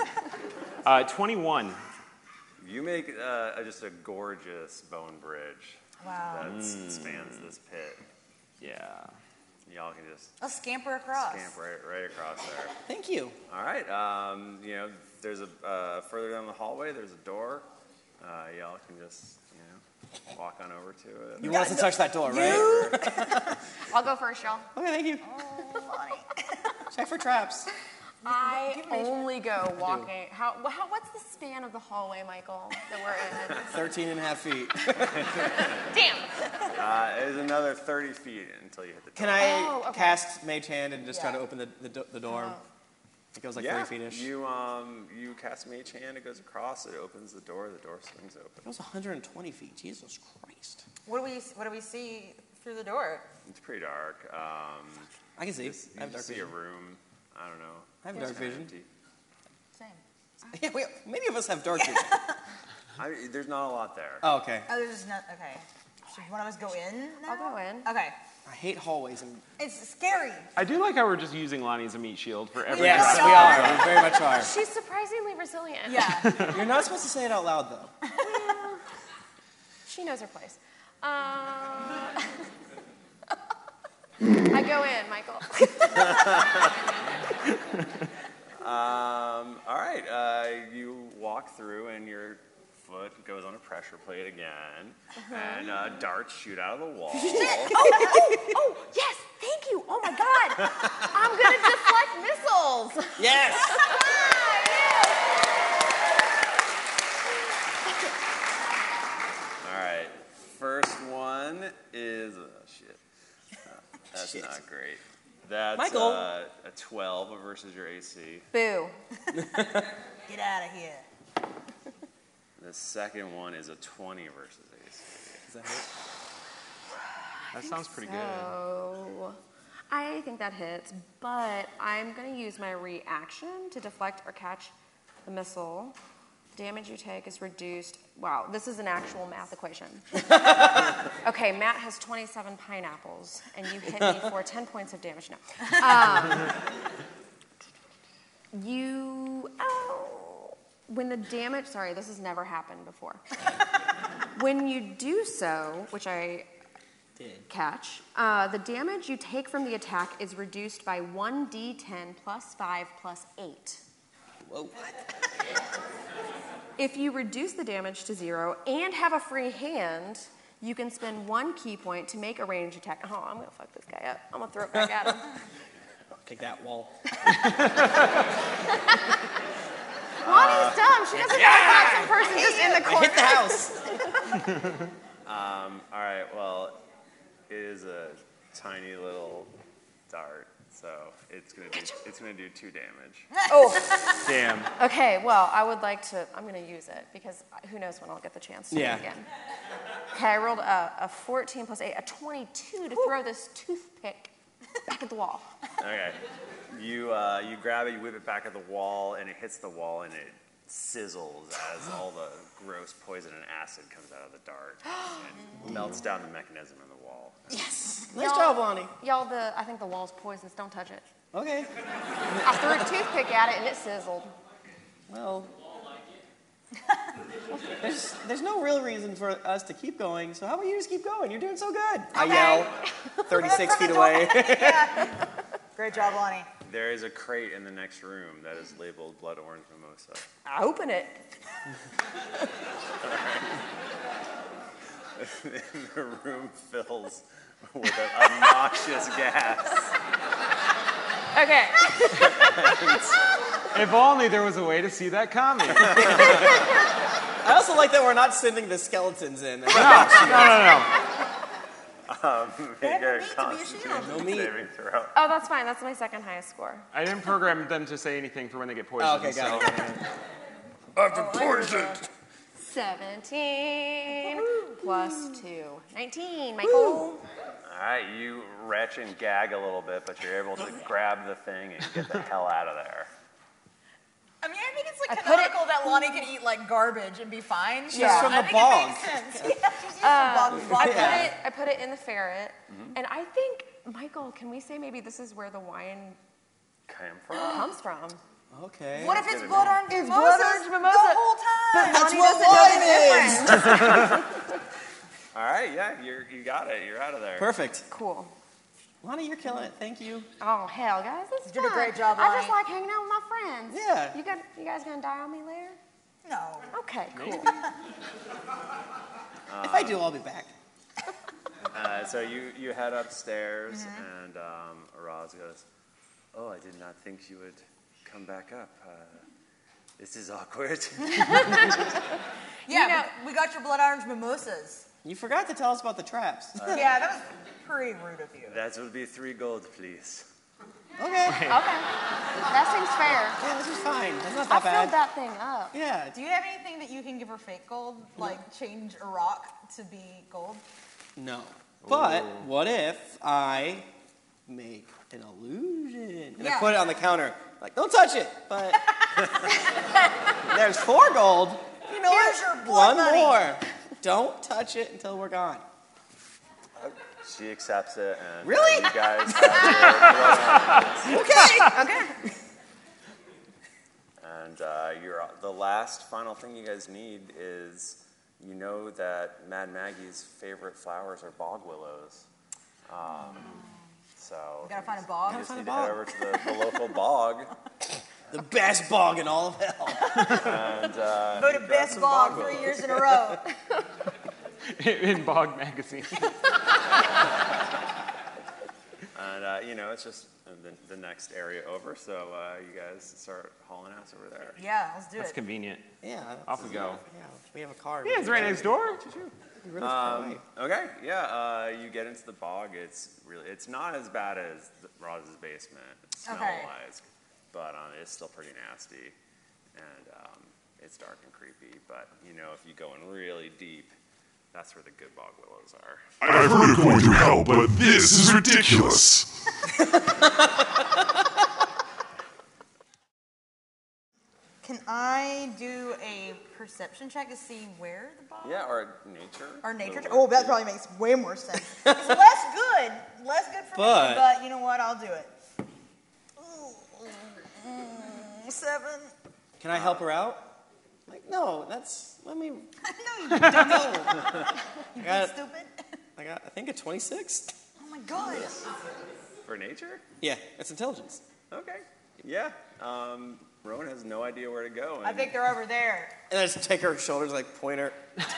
21. You make just a gorgeous bone bridge Wow. that spans this pit. Yeah. Y'all can just A scamper across. camp right across there. Thank you. All right. There's a further down the hallway. There's a door. Y'all can just walk on over to it. You want us to touch that door, right? I'll go first, y'all. Okay, thank you. Check for traps. I only go walking. What's the span of the hallway, Michael, that we're in? 13 and a half feet. Damn. There's another 30 feet until you hit the door. Can I Oh, okay. cast Mage Hand and just try to open the door? It goes like 30 feet-ish. You cast Mage Hand, it goes across, it opens the door swings open. It was 120 feet. Jesus Christ. What do we see through the door? It's pretty dark. I can see. You I have dark see vision. a room. I don't know. I have dark vision. Empty. Same. Yeah, many of us have dark vision. There's not a lot there. Oh, okay. Oh, there's not. Okay. Should one of us go in now? I'll go in. Okay. I hate hallways. And It's scary. I do like how we're just using Lonnie as a meat shield for every yes, drop. we are. We very much are. She's surprisingly resilient. Yeah. You're not supposed to say it out loud, though. Well, she knows her place. I go in, Michael. All right. You walk through, and your foot goes on a pressure plate again, and darts shoot out of the wall. Oh, yes, thank you. Oh my God. I'm going to deflect missiles. Yes! All right. First one is shit. That's Shit. not great. That's Michael. A 12 versus your AC. Boo. Get out of here. The second one is a 20 versus AC. Does that hit? That sounds pretty good. So, I think that hits, but I'm going to use my reaction to deflect or catch the missile. The damage you take is reduced. Wow, this is an actual math equation. Okay, Matt has 27 pineapples, and you hit me for 10 points of damage now. When the damage, sorry, this has never happened before. When you do so, which I Did. catch, the damage you take from the attack is reduced by 1d10 plus 5 plus 8. Whoa. If you reduce the damage to 0 and have a free hand, you can spend 1 key point to make a ranged attack. Oh, I'm going to fuck this guy up. I'm going to throw it back at him. Take that wall. Lonnie's dumb. She doesn't know about some person just in the I corner. hit the house. All right, well, it is a tiny little dart, so it's gonna do 2 damage. Oh, Damn. okay. Well, I would like to. I'm going to use it because who knows when I'll get the chance to do Yeah. it again. Okay, I rolled a 14 plus 8, a 22 to throw this toothpick back at the wall. Okay. You grab it, you whip it back at the wall, and it hits the wall, and it sizzles as all the gross poison and acid comes out of the dart and melts down the mechanism in the wall. Yes. Nice job, Lonnie. Y'all, I think the wall's poisonous. Don't touch it. Okay. I threw a toothpick at it and it sizzled. Well, there's no real reason for us to keep going, so how about you just keep going? You're doing so good. I yell, 36 feet away. Yeah. Great job, Lonnie. There is a crate in the next room that is labeled Blood Orange Mimosa. I open it. The room fills with a noxious gas. Okay. If only there was a way to see that coming. I also like that we're not sending the skeletons in. No. Make a Constitution saving throw. Oh, that's fine. That's my second highest score. I didn't program them to say anything for when they get poisoned. Oh, okay, got it. I've been poisoned. 17 plus 2. 19, Michael. All right, you retch and gag a little bit, but you're able to grab the thing and get the hell out of there. I mean, I think it's like canonical that Lonnie can eat like garbage and be fine. She's from the I think bog. it makes sense. Yeah, she's used to bog. I put it in the ferret, and I think, Michael, can we say maybe this is where the wine comes from? Okay. What if it's blood orange It's mimosas blood orange mimosa. the whole time? That's Lonnie what doesn't know wine the difference. All right, yeah, you got it. You're out of there. Perfect. Cool. Lonnie, you're killing it. Thank you. Oh, hell, guys, this is You did a fun. great job, I just Lonnie. like hanging out with my friends. Yeah. You guys gonna die on me later? No. Okay, cool. If I do, I'll be back. So you head upstairs, and Roz goes, "Oh, I did not think you would come back up. This is awkward." Yeah, but we got your blood orange mimosas. You forgot to tell us about the traps. Yeah, that was pretty rude of you. That will be 3 gold, please. Okay. Okay. That seems fair. Yeah, this is fine. That's not I that bad. filled that thing up. Yeah. Do you have anything that you can give her fake gold? Like change a rock to be gold? No. But what if I make an illusion and I Yeah. put it on the counter? Like, don't touch it. But there's 4 gold. You know Here's what? your blood One money. more. Don't touch it until we're gone. She accepts it, and Really? you guys have your Okay. And the last final thing you guys need is, you know that Mad Maggie's favorite flowers are bog willows. So You gotta find a bog. you just need to head over to the local bog. The best bog in all of hell. And Voted best bog 3 years in a row. In Bog Magazine. And you know, it's just the next area over. So you guys start hauling ass over there. Yeah, let's do That's it. convenient. Yeah. Off we go. Yeah, we have a car. Yeah, it's right next door. Really far away. Okay, yeah, you get into the bog. It's not as bad as Roz's basement, smell-wise, but it's still pretty nasty, and it's dark and creepy. But you know, if you go in really deep, that's where the good bog willows are. I've heard of going through hell, but this is ridiculous. Can I do a perception check to see where the bog? Yeah, or nature. Or nature check? Oh, that probably makes way more sense. It's less good for But- me, but you know what? I'll do it. Ooh, 7. Can I help her out? Like, no, let me. No, you dummy. You got- stupid. I think a 26. Oh my god. For nature? Yeah, it's intelligence. Okay. Yeah. Rowan has no idea where to go. I think they're over there. And I just take her shoulders, like, point her.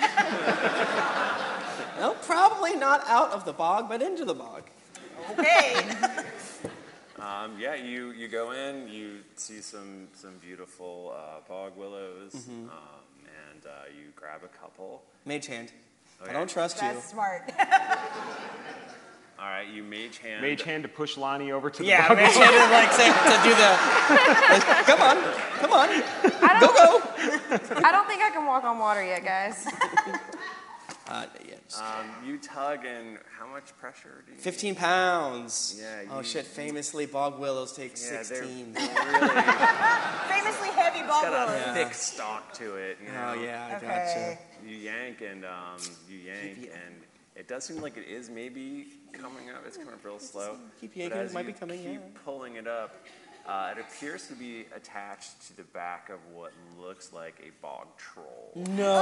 No, probably not out of the bog, but into the bog. Okay. Yeah, you go in, you see some beautiful bog willows, and you grab a couple. Mage hand. Okay. I don't trust you. That's smart. All right, you mage hand. Mage hand to push Lonnie over to the Yeah, bog. mage hand to, like, to do the. Come on. Go. I don't think I can walk on water yet, guys. Yeah, You tug, and how much pressure do you? 15 pounds. Yeah. Oh shit! Famously, bog willows take Yeah, 16. they're really Famously heavy bog got a willows. thick stalk to it. You know? Oh yeah, I Okay. You yank and it does seem like it is maybe coming up. It's coming up real slow. Keep But yanking, as it might you be coming, keep yeah. pulling it up, it appears to be attached to the back of what looks like a bog troll. No.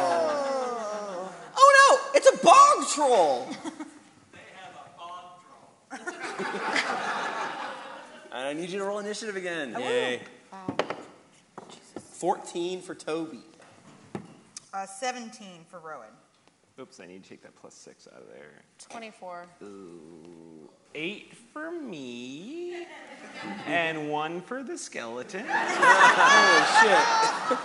Oh no! It's a bog troll. And I need you to roll initiative again. Yay. 14 for Toby. 17 for Rowan. Oops, I need to take that +6 out of there. 24. Ooh, 8 for me, and 1 for the skeleton. Holy shit.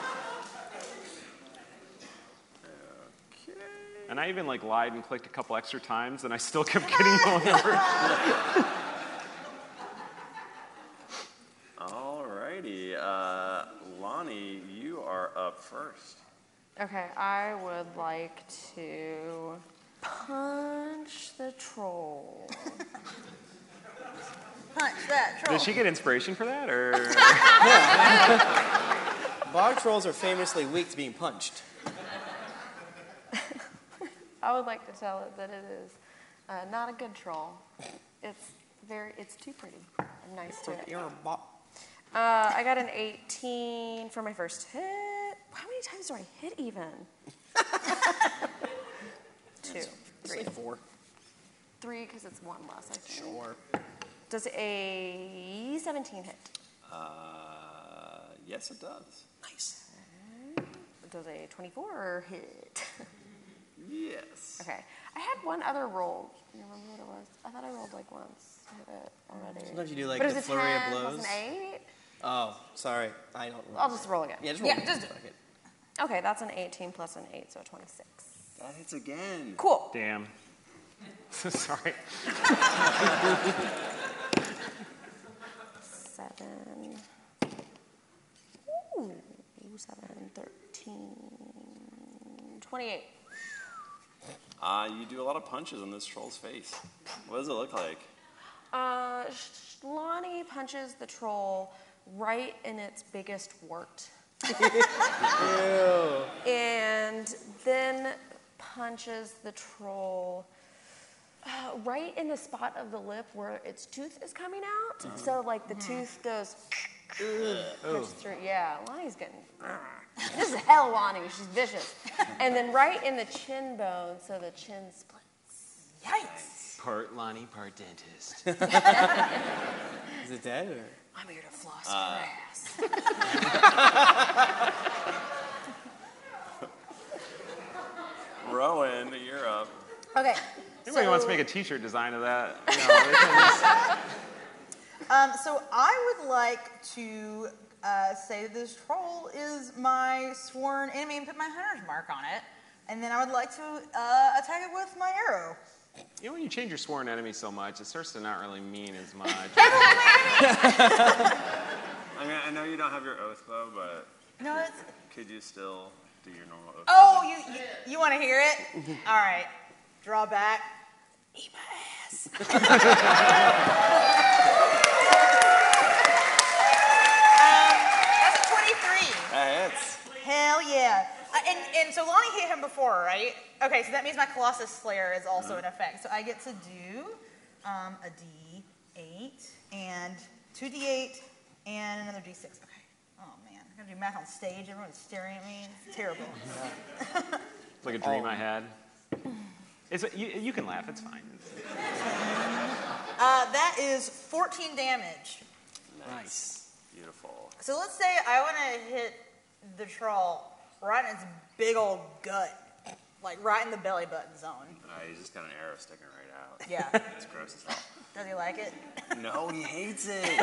And I even lied and clicked a couple extra times, and I still kept getting blown over. Alrighty, Lonnie, you are up first. Okay, I would like to punch the troll. Punch that troll. Did she get inspiration for that, or? Bog trolls are famously weak to being punched. I would like to tell it that it is not a good troll. It's too pretty. I'm nice to it. You're a bog. I got an 18 for my first hit. How many times do I hit even? 2, 3. Say 4. 3 because it's 1 less, I think. Sure. Does a 17 hit? Yes, it does. Nice. Does a 24 hit? Yes. Okay. I had one other roll. You remember what it was? I thought I rolled once to hit it already. Sometimes you do like but it the was a flurry 10 of plus blows. an 8. Oh, sorry. I don't know. I'll just roll again. Yeah, just roll. Yeah, just do it. Okay, that's an 18 plus an 8, so 26. That hits again. Cool. Damn. Sorry. 7. Ooh, 7, 13, 28. You do a lot of punches on this troll's face. What does it look like? Lonnie punches the troll right in its biggest wart. And then punches the troll right in the spot of the lip where its tooth is coming out. So like the tooth goes punches through. Yeah, Lonnie's getting. This is hell Lonnie. She's vicious. And then right in the chin bone, so the chin splits. Yikes. Part Lonnie, part dentist. Is it dead or? I'm here to floss your ass. Rowan, you're up. Okay. Anybody wants to make a T-shirt design of that? So I would like to say that this troll is my sworn enemy and put my hunter's mark on it. And then I would like to attack it with my arrow. You know, when you change your sworn enemy so much, it starts to not really mean as much. I mean, I know you don't have your oath bow, but could you still do your normal oath? Oh, you want to hear it? All right. Draw back. Eat my ass. That's a 23. That hits. Hell yeah. And so Lonnie hit him before, right? Okay, so that means my Colossus Slayer is also in effect. So I get to do a D8 and 2D8 and another D6. Okay. Oh, man. I'm going to do math on stage. Everyone's staring at me. It's terrible. It's like a dream I had. You can laugh. It's fine. That is 14 damage. Nice. Beautiful. So let's say I want to hit the troll right in its big old gut, like right in the belly button zone. He's just got an arrow sticking right out. Yeah. It's gross as hell. Does he like it? No, he hates it.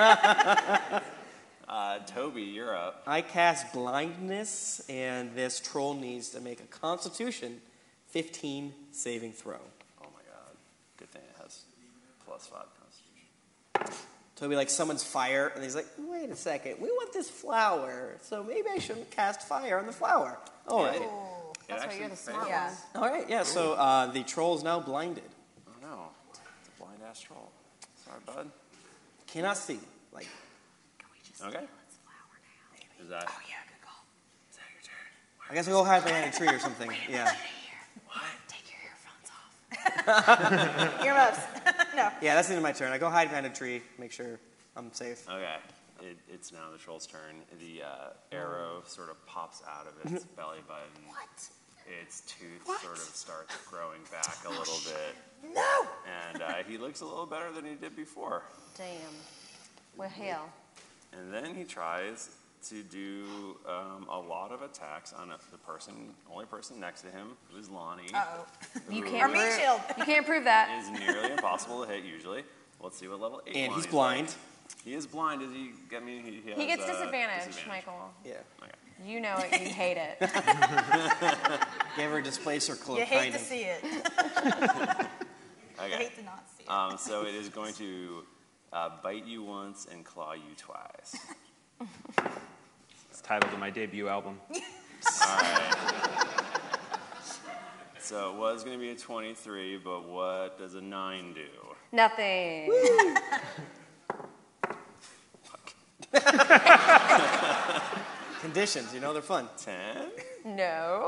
Toby, you're up. I cast blindness, and this troll needs to make a Constitution 15 saving throw. Oh my god. Good thing it has +5 Constitution. Toby like summons fire, and he's like, wait a second, we want this flower, so maybe I shouldn't cast fire on the flower. All right. Oh, that's why you're the smart Yeah. one. All right, yeah, so the troll is now blinded. Oh no. It's a blind ass troll. Sorry, bud. Cannot see. Like, Okay. Is that? Oh, yeah, good call. Is that your turn? I guess I'll go hide behind a tree or something. Yeah. What? Take your earphones off. Earmuffs. No. Yeah, that's the end of my turn. I go hide behind a tree, make sure I'm safe. Okay. It's now the troll's turn. The arrow sort of pops out of its belly button. What? Its tooth sort of starts growing back a little bit. No! And he looks a little better than he did before. Damn. Well, hell. And then he tries to do a lot of attacks on the only person next to him, who is Lonnie. Uh-oh. You who can't meat shield. You can't prove that. is nearly impossible to hit usually. Let's see what level 8 And Lonnie's he's blind. like. He is blind. Does he? I mean, he has, He gets disadvantage, Michael. Yeah. Okay. You know it. You hate it. Gave her a displacer cloak, You hate kind to of. see it. Okay. You hate to not see it. So it is going to bite you once and claw you twice. It's titled to my debut album. All right. So it was going to be a 23, but what does a 9 do? Nothing. Conditions, they're fun. 10? No.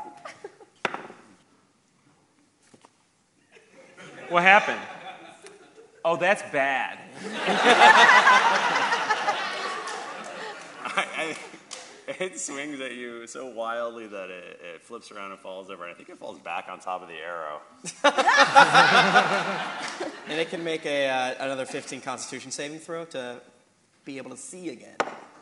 What happened? Oh, that's bad. It swings at you so wildly that it flips around and falls over, and I think it falls back on top of the arrow. And it can make another 15 Constitution saving throw to be able to see again.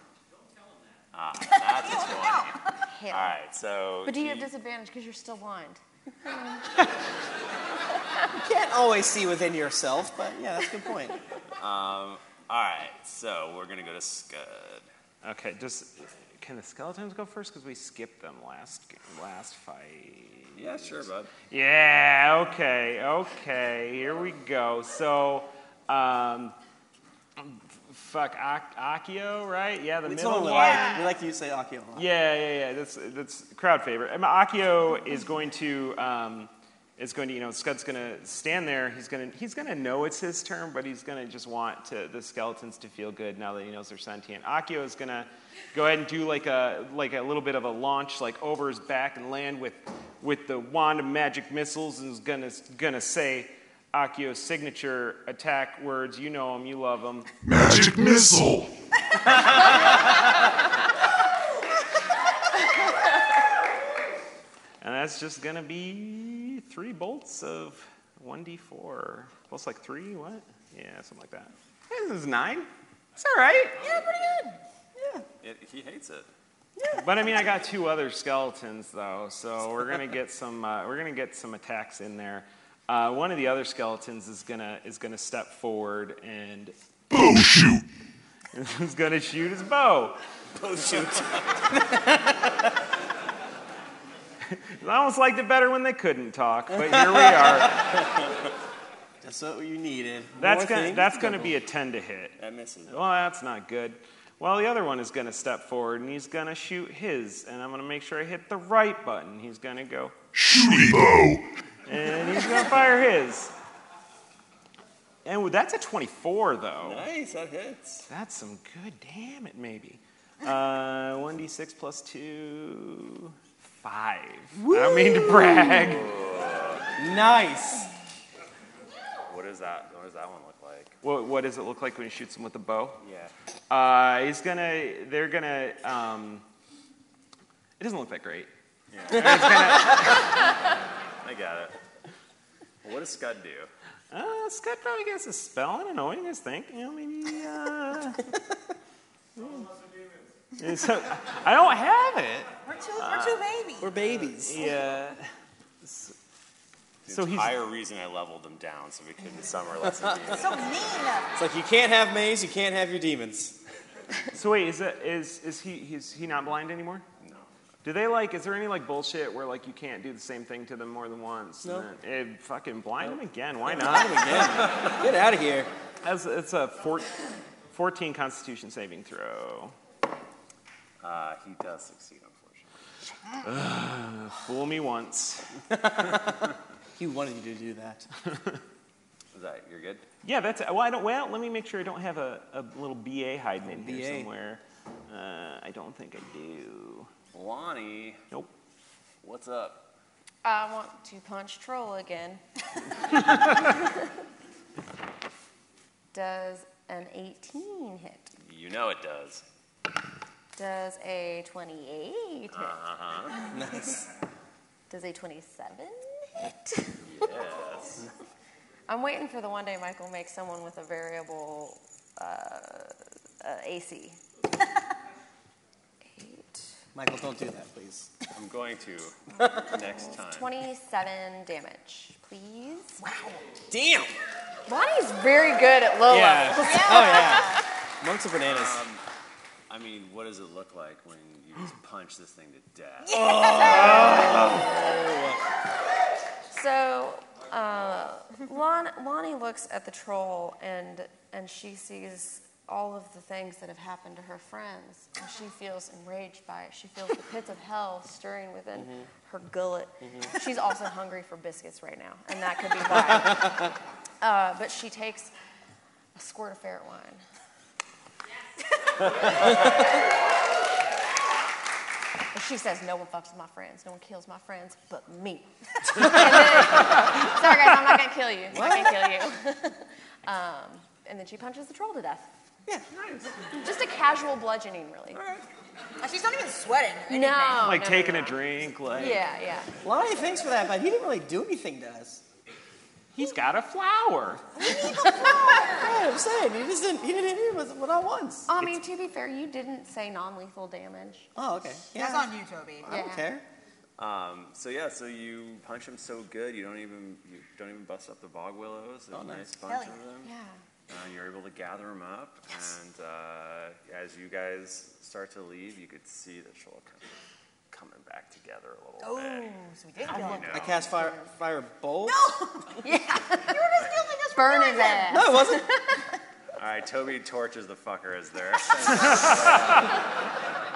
That's a 20. Hell. All right, so... But do you have disadvantage because you're still blind? You can't always see within yourself, but yeah, that's a good point. All right, so we're going to go to Scud. Okay, can the skeletons go first? Because we skipped them last fight. Yeah, sure, bud. Yeah, okay, here we go. So, Akio, right? Yeah, the middle one. We like to say Akio a lot. Yeah. That's crowd favorite. Akio is going to is going to, Scud's going to stand there. He's going to know it's his turn, but he's going to just want the skeletons to feel good now that he knows they're sentient. Akio is going to go ahead and do like a little bit of a launch, like over his back, and land with the wand of magic missiles, and is gonna say Akio's signature attack words. You know him, you love him. Magic missile. And that's just going to be 3 bolts of 1d4. Plus like 3, what? Yeah, something like that. Hey, this is 9. It's all right. Yeah, pretty good. Yeah. He hates it. Yeah. But I mean, I got 2 other skeletons though, so we're gonna get some attacks in there. One of the other skeletons is gonna step forward and bow shoot. He's gonna shoot his bow. Bow shoot. I almost liked it better when they couldn't talk, but here we are. That's what you needed. That's gonna be a 10 to hit. That misses. Well, that's not good. Well, the other one is gonna step forward and he's gonna shoot his, and I'm gonna make sure I hit the right button. He's gonna go shooty bow, and he's gonna fire his. And that's a 24 though. Nice, that hits. That's some good. Damn it, maybe. 1d6 plus 2. 5. Woo! I don't mean to brag. Nice. What does that one look like? What does it look like when he shoots him with the bow? Yeah. They're gonna, it doesn't look that great. Yeah. I got it. What does Scud do? Scud probably gets a spell. I don't know. What do you guys think? Maybe, So, I don't have it. We're two babies. We're babies. Yeah. The entire reason I leveled them down so we couldn't summer less than demons. So mean. It's like you can't have maze, you can't have your demons. So wait, is he not blind anymore? No. Do they is there any bullshit where you can't do the same thing to them more than once? No. Fucking blind him again. Why not? Blind him again. Get out of here. It's a 14 Constitution saving throw. He does succeed, unfortunately. Fool me once. He wanted you to do that. Is that you're good? Yeah, that's well. Let me make sure I don't have a little BA hiding in here somewhere. I don't think I do. Lonnie. Nope. What's up? I want to punch Troll again. Does an 18 hit? You know it does. Does a 28 hit? Nice. Does a 27 hit? Yes. I'm waiting for the one day Michael makes someone with a variable AC. 8. Michael, don't do that, please. I'm going to next time. 27 damage, please. Wow. Damn. Bonnie's very good at low Yeah. levels. Oh, yeah. Monks of bananas. I mean, what does it look like when you just punch this thing to death? So, Lonnie looks at the troll and she sees all of the things that have happened to her friends, and she feels enraged by it. She feels the pits of hell stirring within her gullet. She's also hungry for biscuits right now, and that could be why. But she takes a squirt of ferret wine. And she says, no one fucks with my friends. No one kills my friends but me. Sorry, guys, I'm not going to kill you. I'm not going to kill you. And then she punches the troll to death. Yeah, nice. Just a casual bludgeoning, really. All right. She's not even sweating or anything. No. Taking no. a drink, Yeah. Lonnie, thanks for that, but he didn't really do anything to us. He's got a flower. Yeah, I'm saying, he didn't hit me with not once. I mean, to be fair, you didn't say non-lethal damage. Oh, okay. Yeah. That's on you, Toby. I don't care. So you punch him so good you don't even bust up the bog willows. There's a nice bunch of them. Yeah. You're able to gather them up, and as you guys start to leave, you could see the troll coming back together a little bit. So we did kill him. I cast fire bolt. No! Yeah. You were just stealing us Burn his ass. No, it wasn't. All right, Toby torches the fucker as they're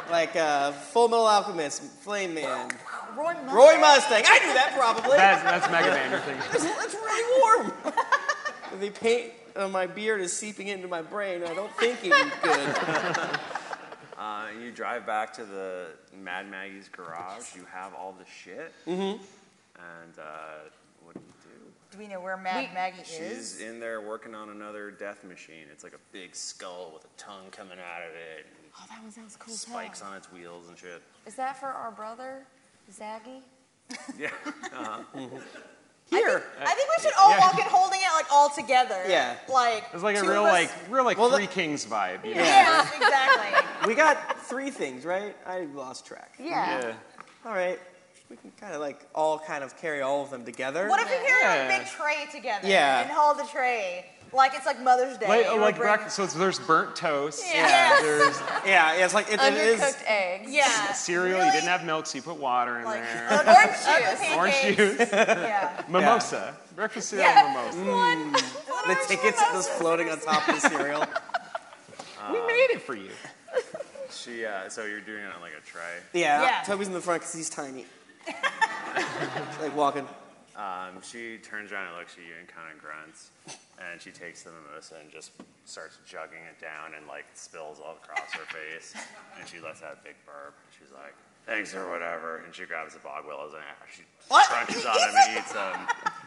Like Full Metal Alchemist, Flame Man. Roy Mustang. Roy Mustang. I knew that probably. That's Mega Man you're thinking. It's really warm. The paint on my beard is seeping into my brain. I don't think it's good. You drive back to the Mad Maggie's garage. You have all the shit. Mm-hmm. And what do you do? Do we know where Mad Maggie is? She's in there working on another death machine. It's like a big skull with a tongue coming out of it. Oh, that one sounds cool. Spikes on its wheels and shit. Is that for our brother, Zaggy? Yeah. Uh-huh. Here. I think we should all walk in holding it like all together. Yeah. Like It's like a two real of us- Three Kings vibe. You know? Yeah, exactly. We got 3 things, right? I lost track. Yeah. All right. We can kind of all carry all of them together. What if we carry a big tray together? Yeah. And hold the tray like it's like Mother's Day. Like breakfast. So there's burnt toast. Yeah. There's it's like it is. Undercooked eggs. Yeah. cereal. You didn't have milk, so you put water in there. Orange juice. Orange juice. Yeah. Mimosa. Breakfast cereal mimosa. The tickets just floating on top of the cereal. We made it for you. She. So you're doing it on like a tray. Yeah. Toby's in the front because he's tiny. She's like walking. She turns around and looks at you and kind of grunts, and she takes the mimosa and just starts jugging it down and like spills all across her face, and she lets out a big burp. She's like, "Thanks or whatever," and she grabs the bog willows and she crunches on them and eats them,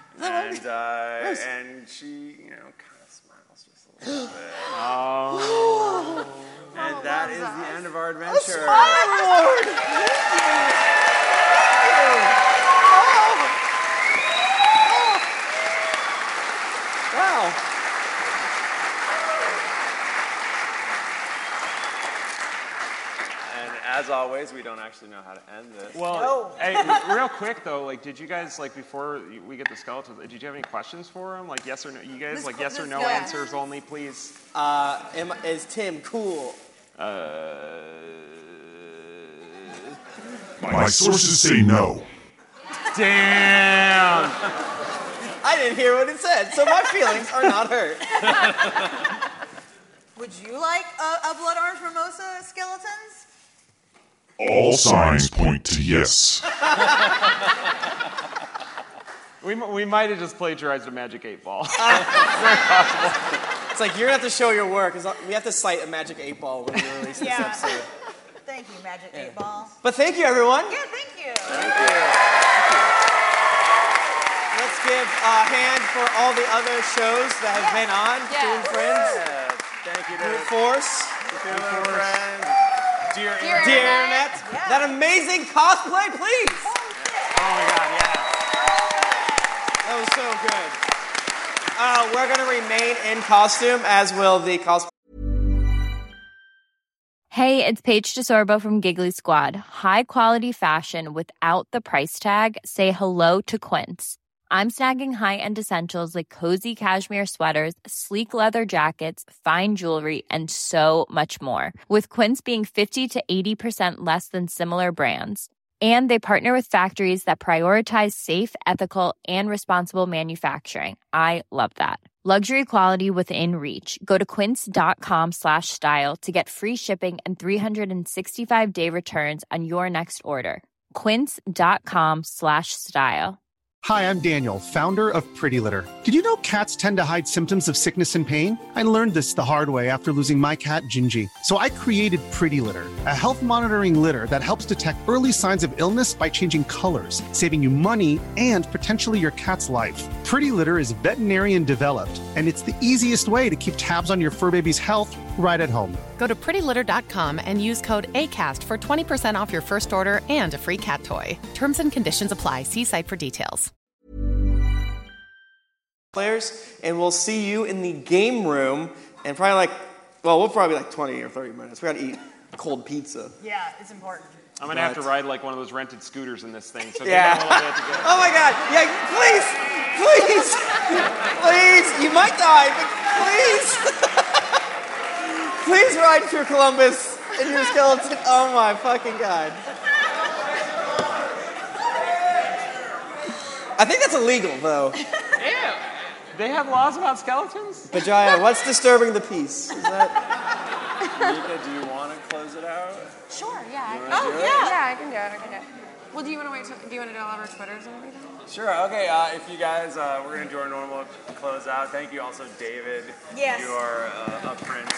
and she kind of smiles just a little bit. Oh. And that is the end of our adventure. Lord! Wow. And as always, we don't actually know how to end this. Well, hey, real quick though, did you guys before we get the skeletons? Did you have any questions for them? Like yes or no? You guys yes or no answers only, please. Is Tim cool? My sources say no. Damn. I didn't hear what it said, so my feelings are not hurt. Would you like a blood orange mimosa, skeletons? All signs point to yes. We might have just plagiarized a Magic 8 Ball. It's like you're gonna have to show your work. We have to cite a Magic 8 Ball when we release this episode. Thank you, Magic 8 Ball. But thank you, everyone. Yeah, thank you. Let's give a hand for all the other shows that have been on. Doing Friends. Thank you, Brute Force. friends. Dear Internet. Yeah. That amazing cosplay, please. Oh my God, yeah. That was so good. We're going to remain in costume, as will the cosplay. Hey, it's Paige DeSorbo from Giggly Squad. High quality fashion without the price tag. Say hello to Quince. I'm snagging high-end essentials like cozy cashmere sweaters, sleek leather jackets, fine jewelry, and so much more. With Quince being 50 to 80% less than similar brands. And they partner with factories that prioritize safe, ethical, and responsible manufacturing. I love that. Luxury quality within reach. Go to quince.com/style to get free shipping and 365-day returns on your next order. Quince.com/style. Hi, I'm Daniel, founder of Pretty Litter. Did you know cats tend to hide symptoms of sickness and pain? I learned this the hard way after losing my cat, Gingy. So I created Pretty Litter, a health monitoring litter that helps detect early signs of illness by changing colors, saving you money and potentially your cat's life. Pretty Litter is veterinarian developed, and it's the easiest way to keep tabs on your fur baby's health right at home. Go to prettylitter.com and use code ACAST for 20% off your first order and a free cat toy. Terms and conditions apply. See site for details. Players, and we'll see you in the game room, and probably we'll probably be 20 or 30 minutes. We gotta eat cold pizza. Yeah, it's important. I'm gonna have to ride like one of those rented scooters in this thing. So Yeah. give me a little bit to get. Oh my God! Yeah, please, you might die, but please ride through Columbus in your skeleton. Oh my fucking God! I think that's illegal, though. Yeah. They have laws about skeletons? Bajaya, what's disturbing the peace? Is that? Mika, do you want to close it out? Sure, yeah. yeah. I can do it. Well, do you want to do all of our Twitters and everything? Sure. Okay. If you guys, we're gonna do our normal closeout. Thank you, also, David. Yes. You are a prince.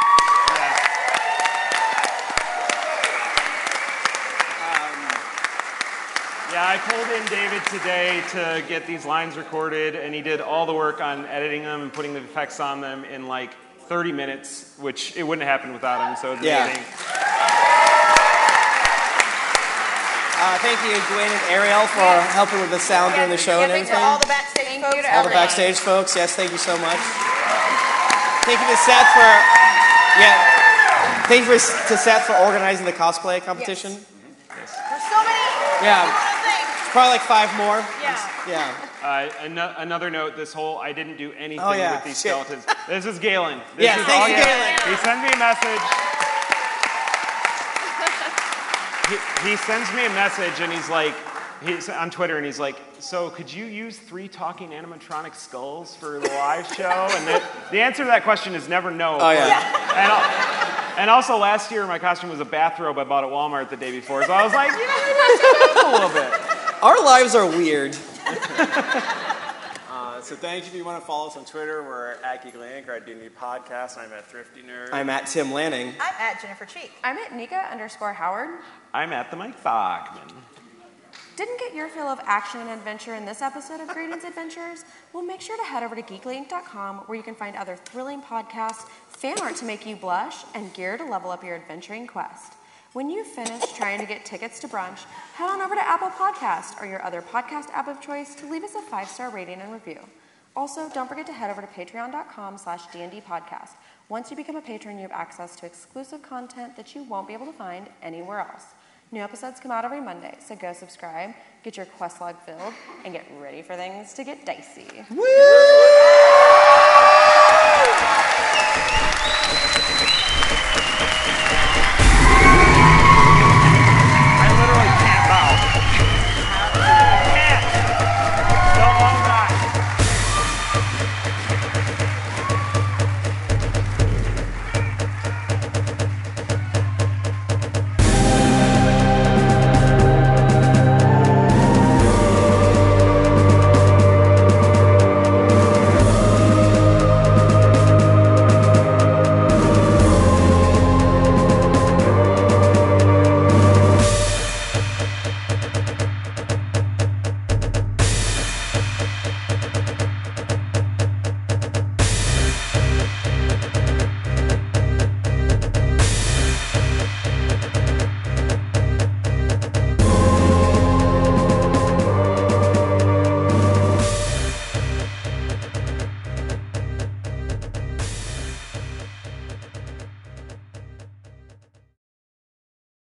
Yeah, I pulled in David today to get these lines recorded, and he did all the work on editing them and putting the effects on them in like 30 minutes, which it wouldn't have happened without him, so it's amazing. Thank you, Gwen and Ariel, for helping with the sound during the show and Thanks everything. to all the backstage folks. All the backstage folks, yes, thank you so much. Thank you to Seth for, thank you to Seth for organizing the cosplay competition. There's so many. It's probably like 5 more. Another note, I didn't do anything Oh, yeah. with these Shit. skeletons. This is Galen. Yes, thank you, Galen. He sent me a message. He sends me a message and he's on Twitter and he's like, so could you use 3 talking animatronic skulls for the live show? And the answer to that question is never no. Oh, yeah. And also last year my costume was a bathrobe I bought at Walmart the day before. So I was like, maybe I should do a little bit. Our lives are weird. So thank you. If you want to follow us on Twitter, we're at Geekly Inc. or at D&D Podcast. I'm at Thrifty Nerd. I'm at Tim Lanning. I'm at Jennifer Cheek. I'm at Nika_Howard. I'm at the Mike Bachman. Didn't get your fill of action and adventure in this episode of Greetings Adventures? Well, make sure to head over to geeklyinc.com where you can find other thrilling podcasts, fan art to make you blush, and gear to level up your adventuring quest. When you finish trying to get tickets to brunch, head on over to Apple Podcast or your other podcast app of choice to leave us a 5-star rating and review. Also, don't forget to head over to patreon.com/D&D podcast. Once you become a patron, you have access to exclusive content that you won't be able to find anywhere else. New episodes come out every Monday, so go subscribe, get your quest log filled, and get ready for things to get dicey. Woo!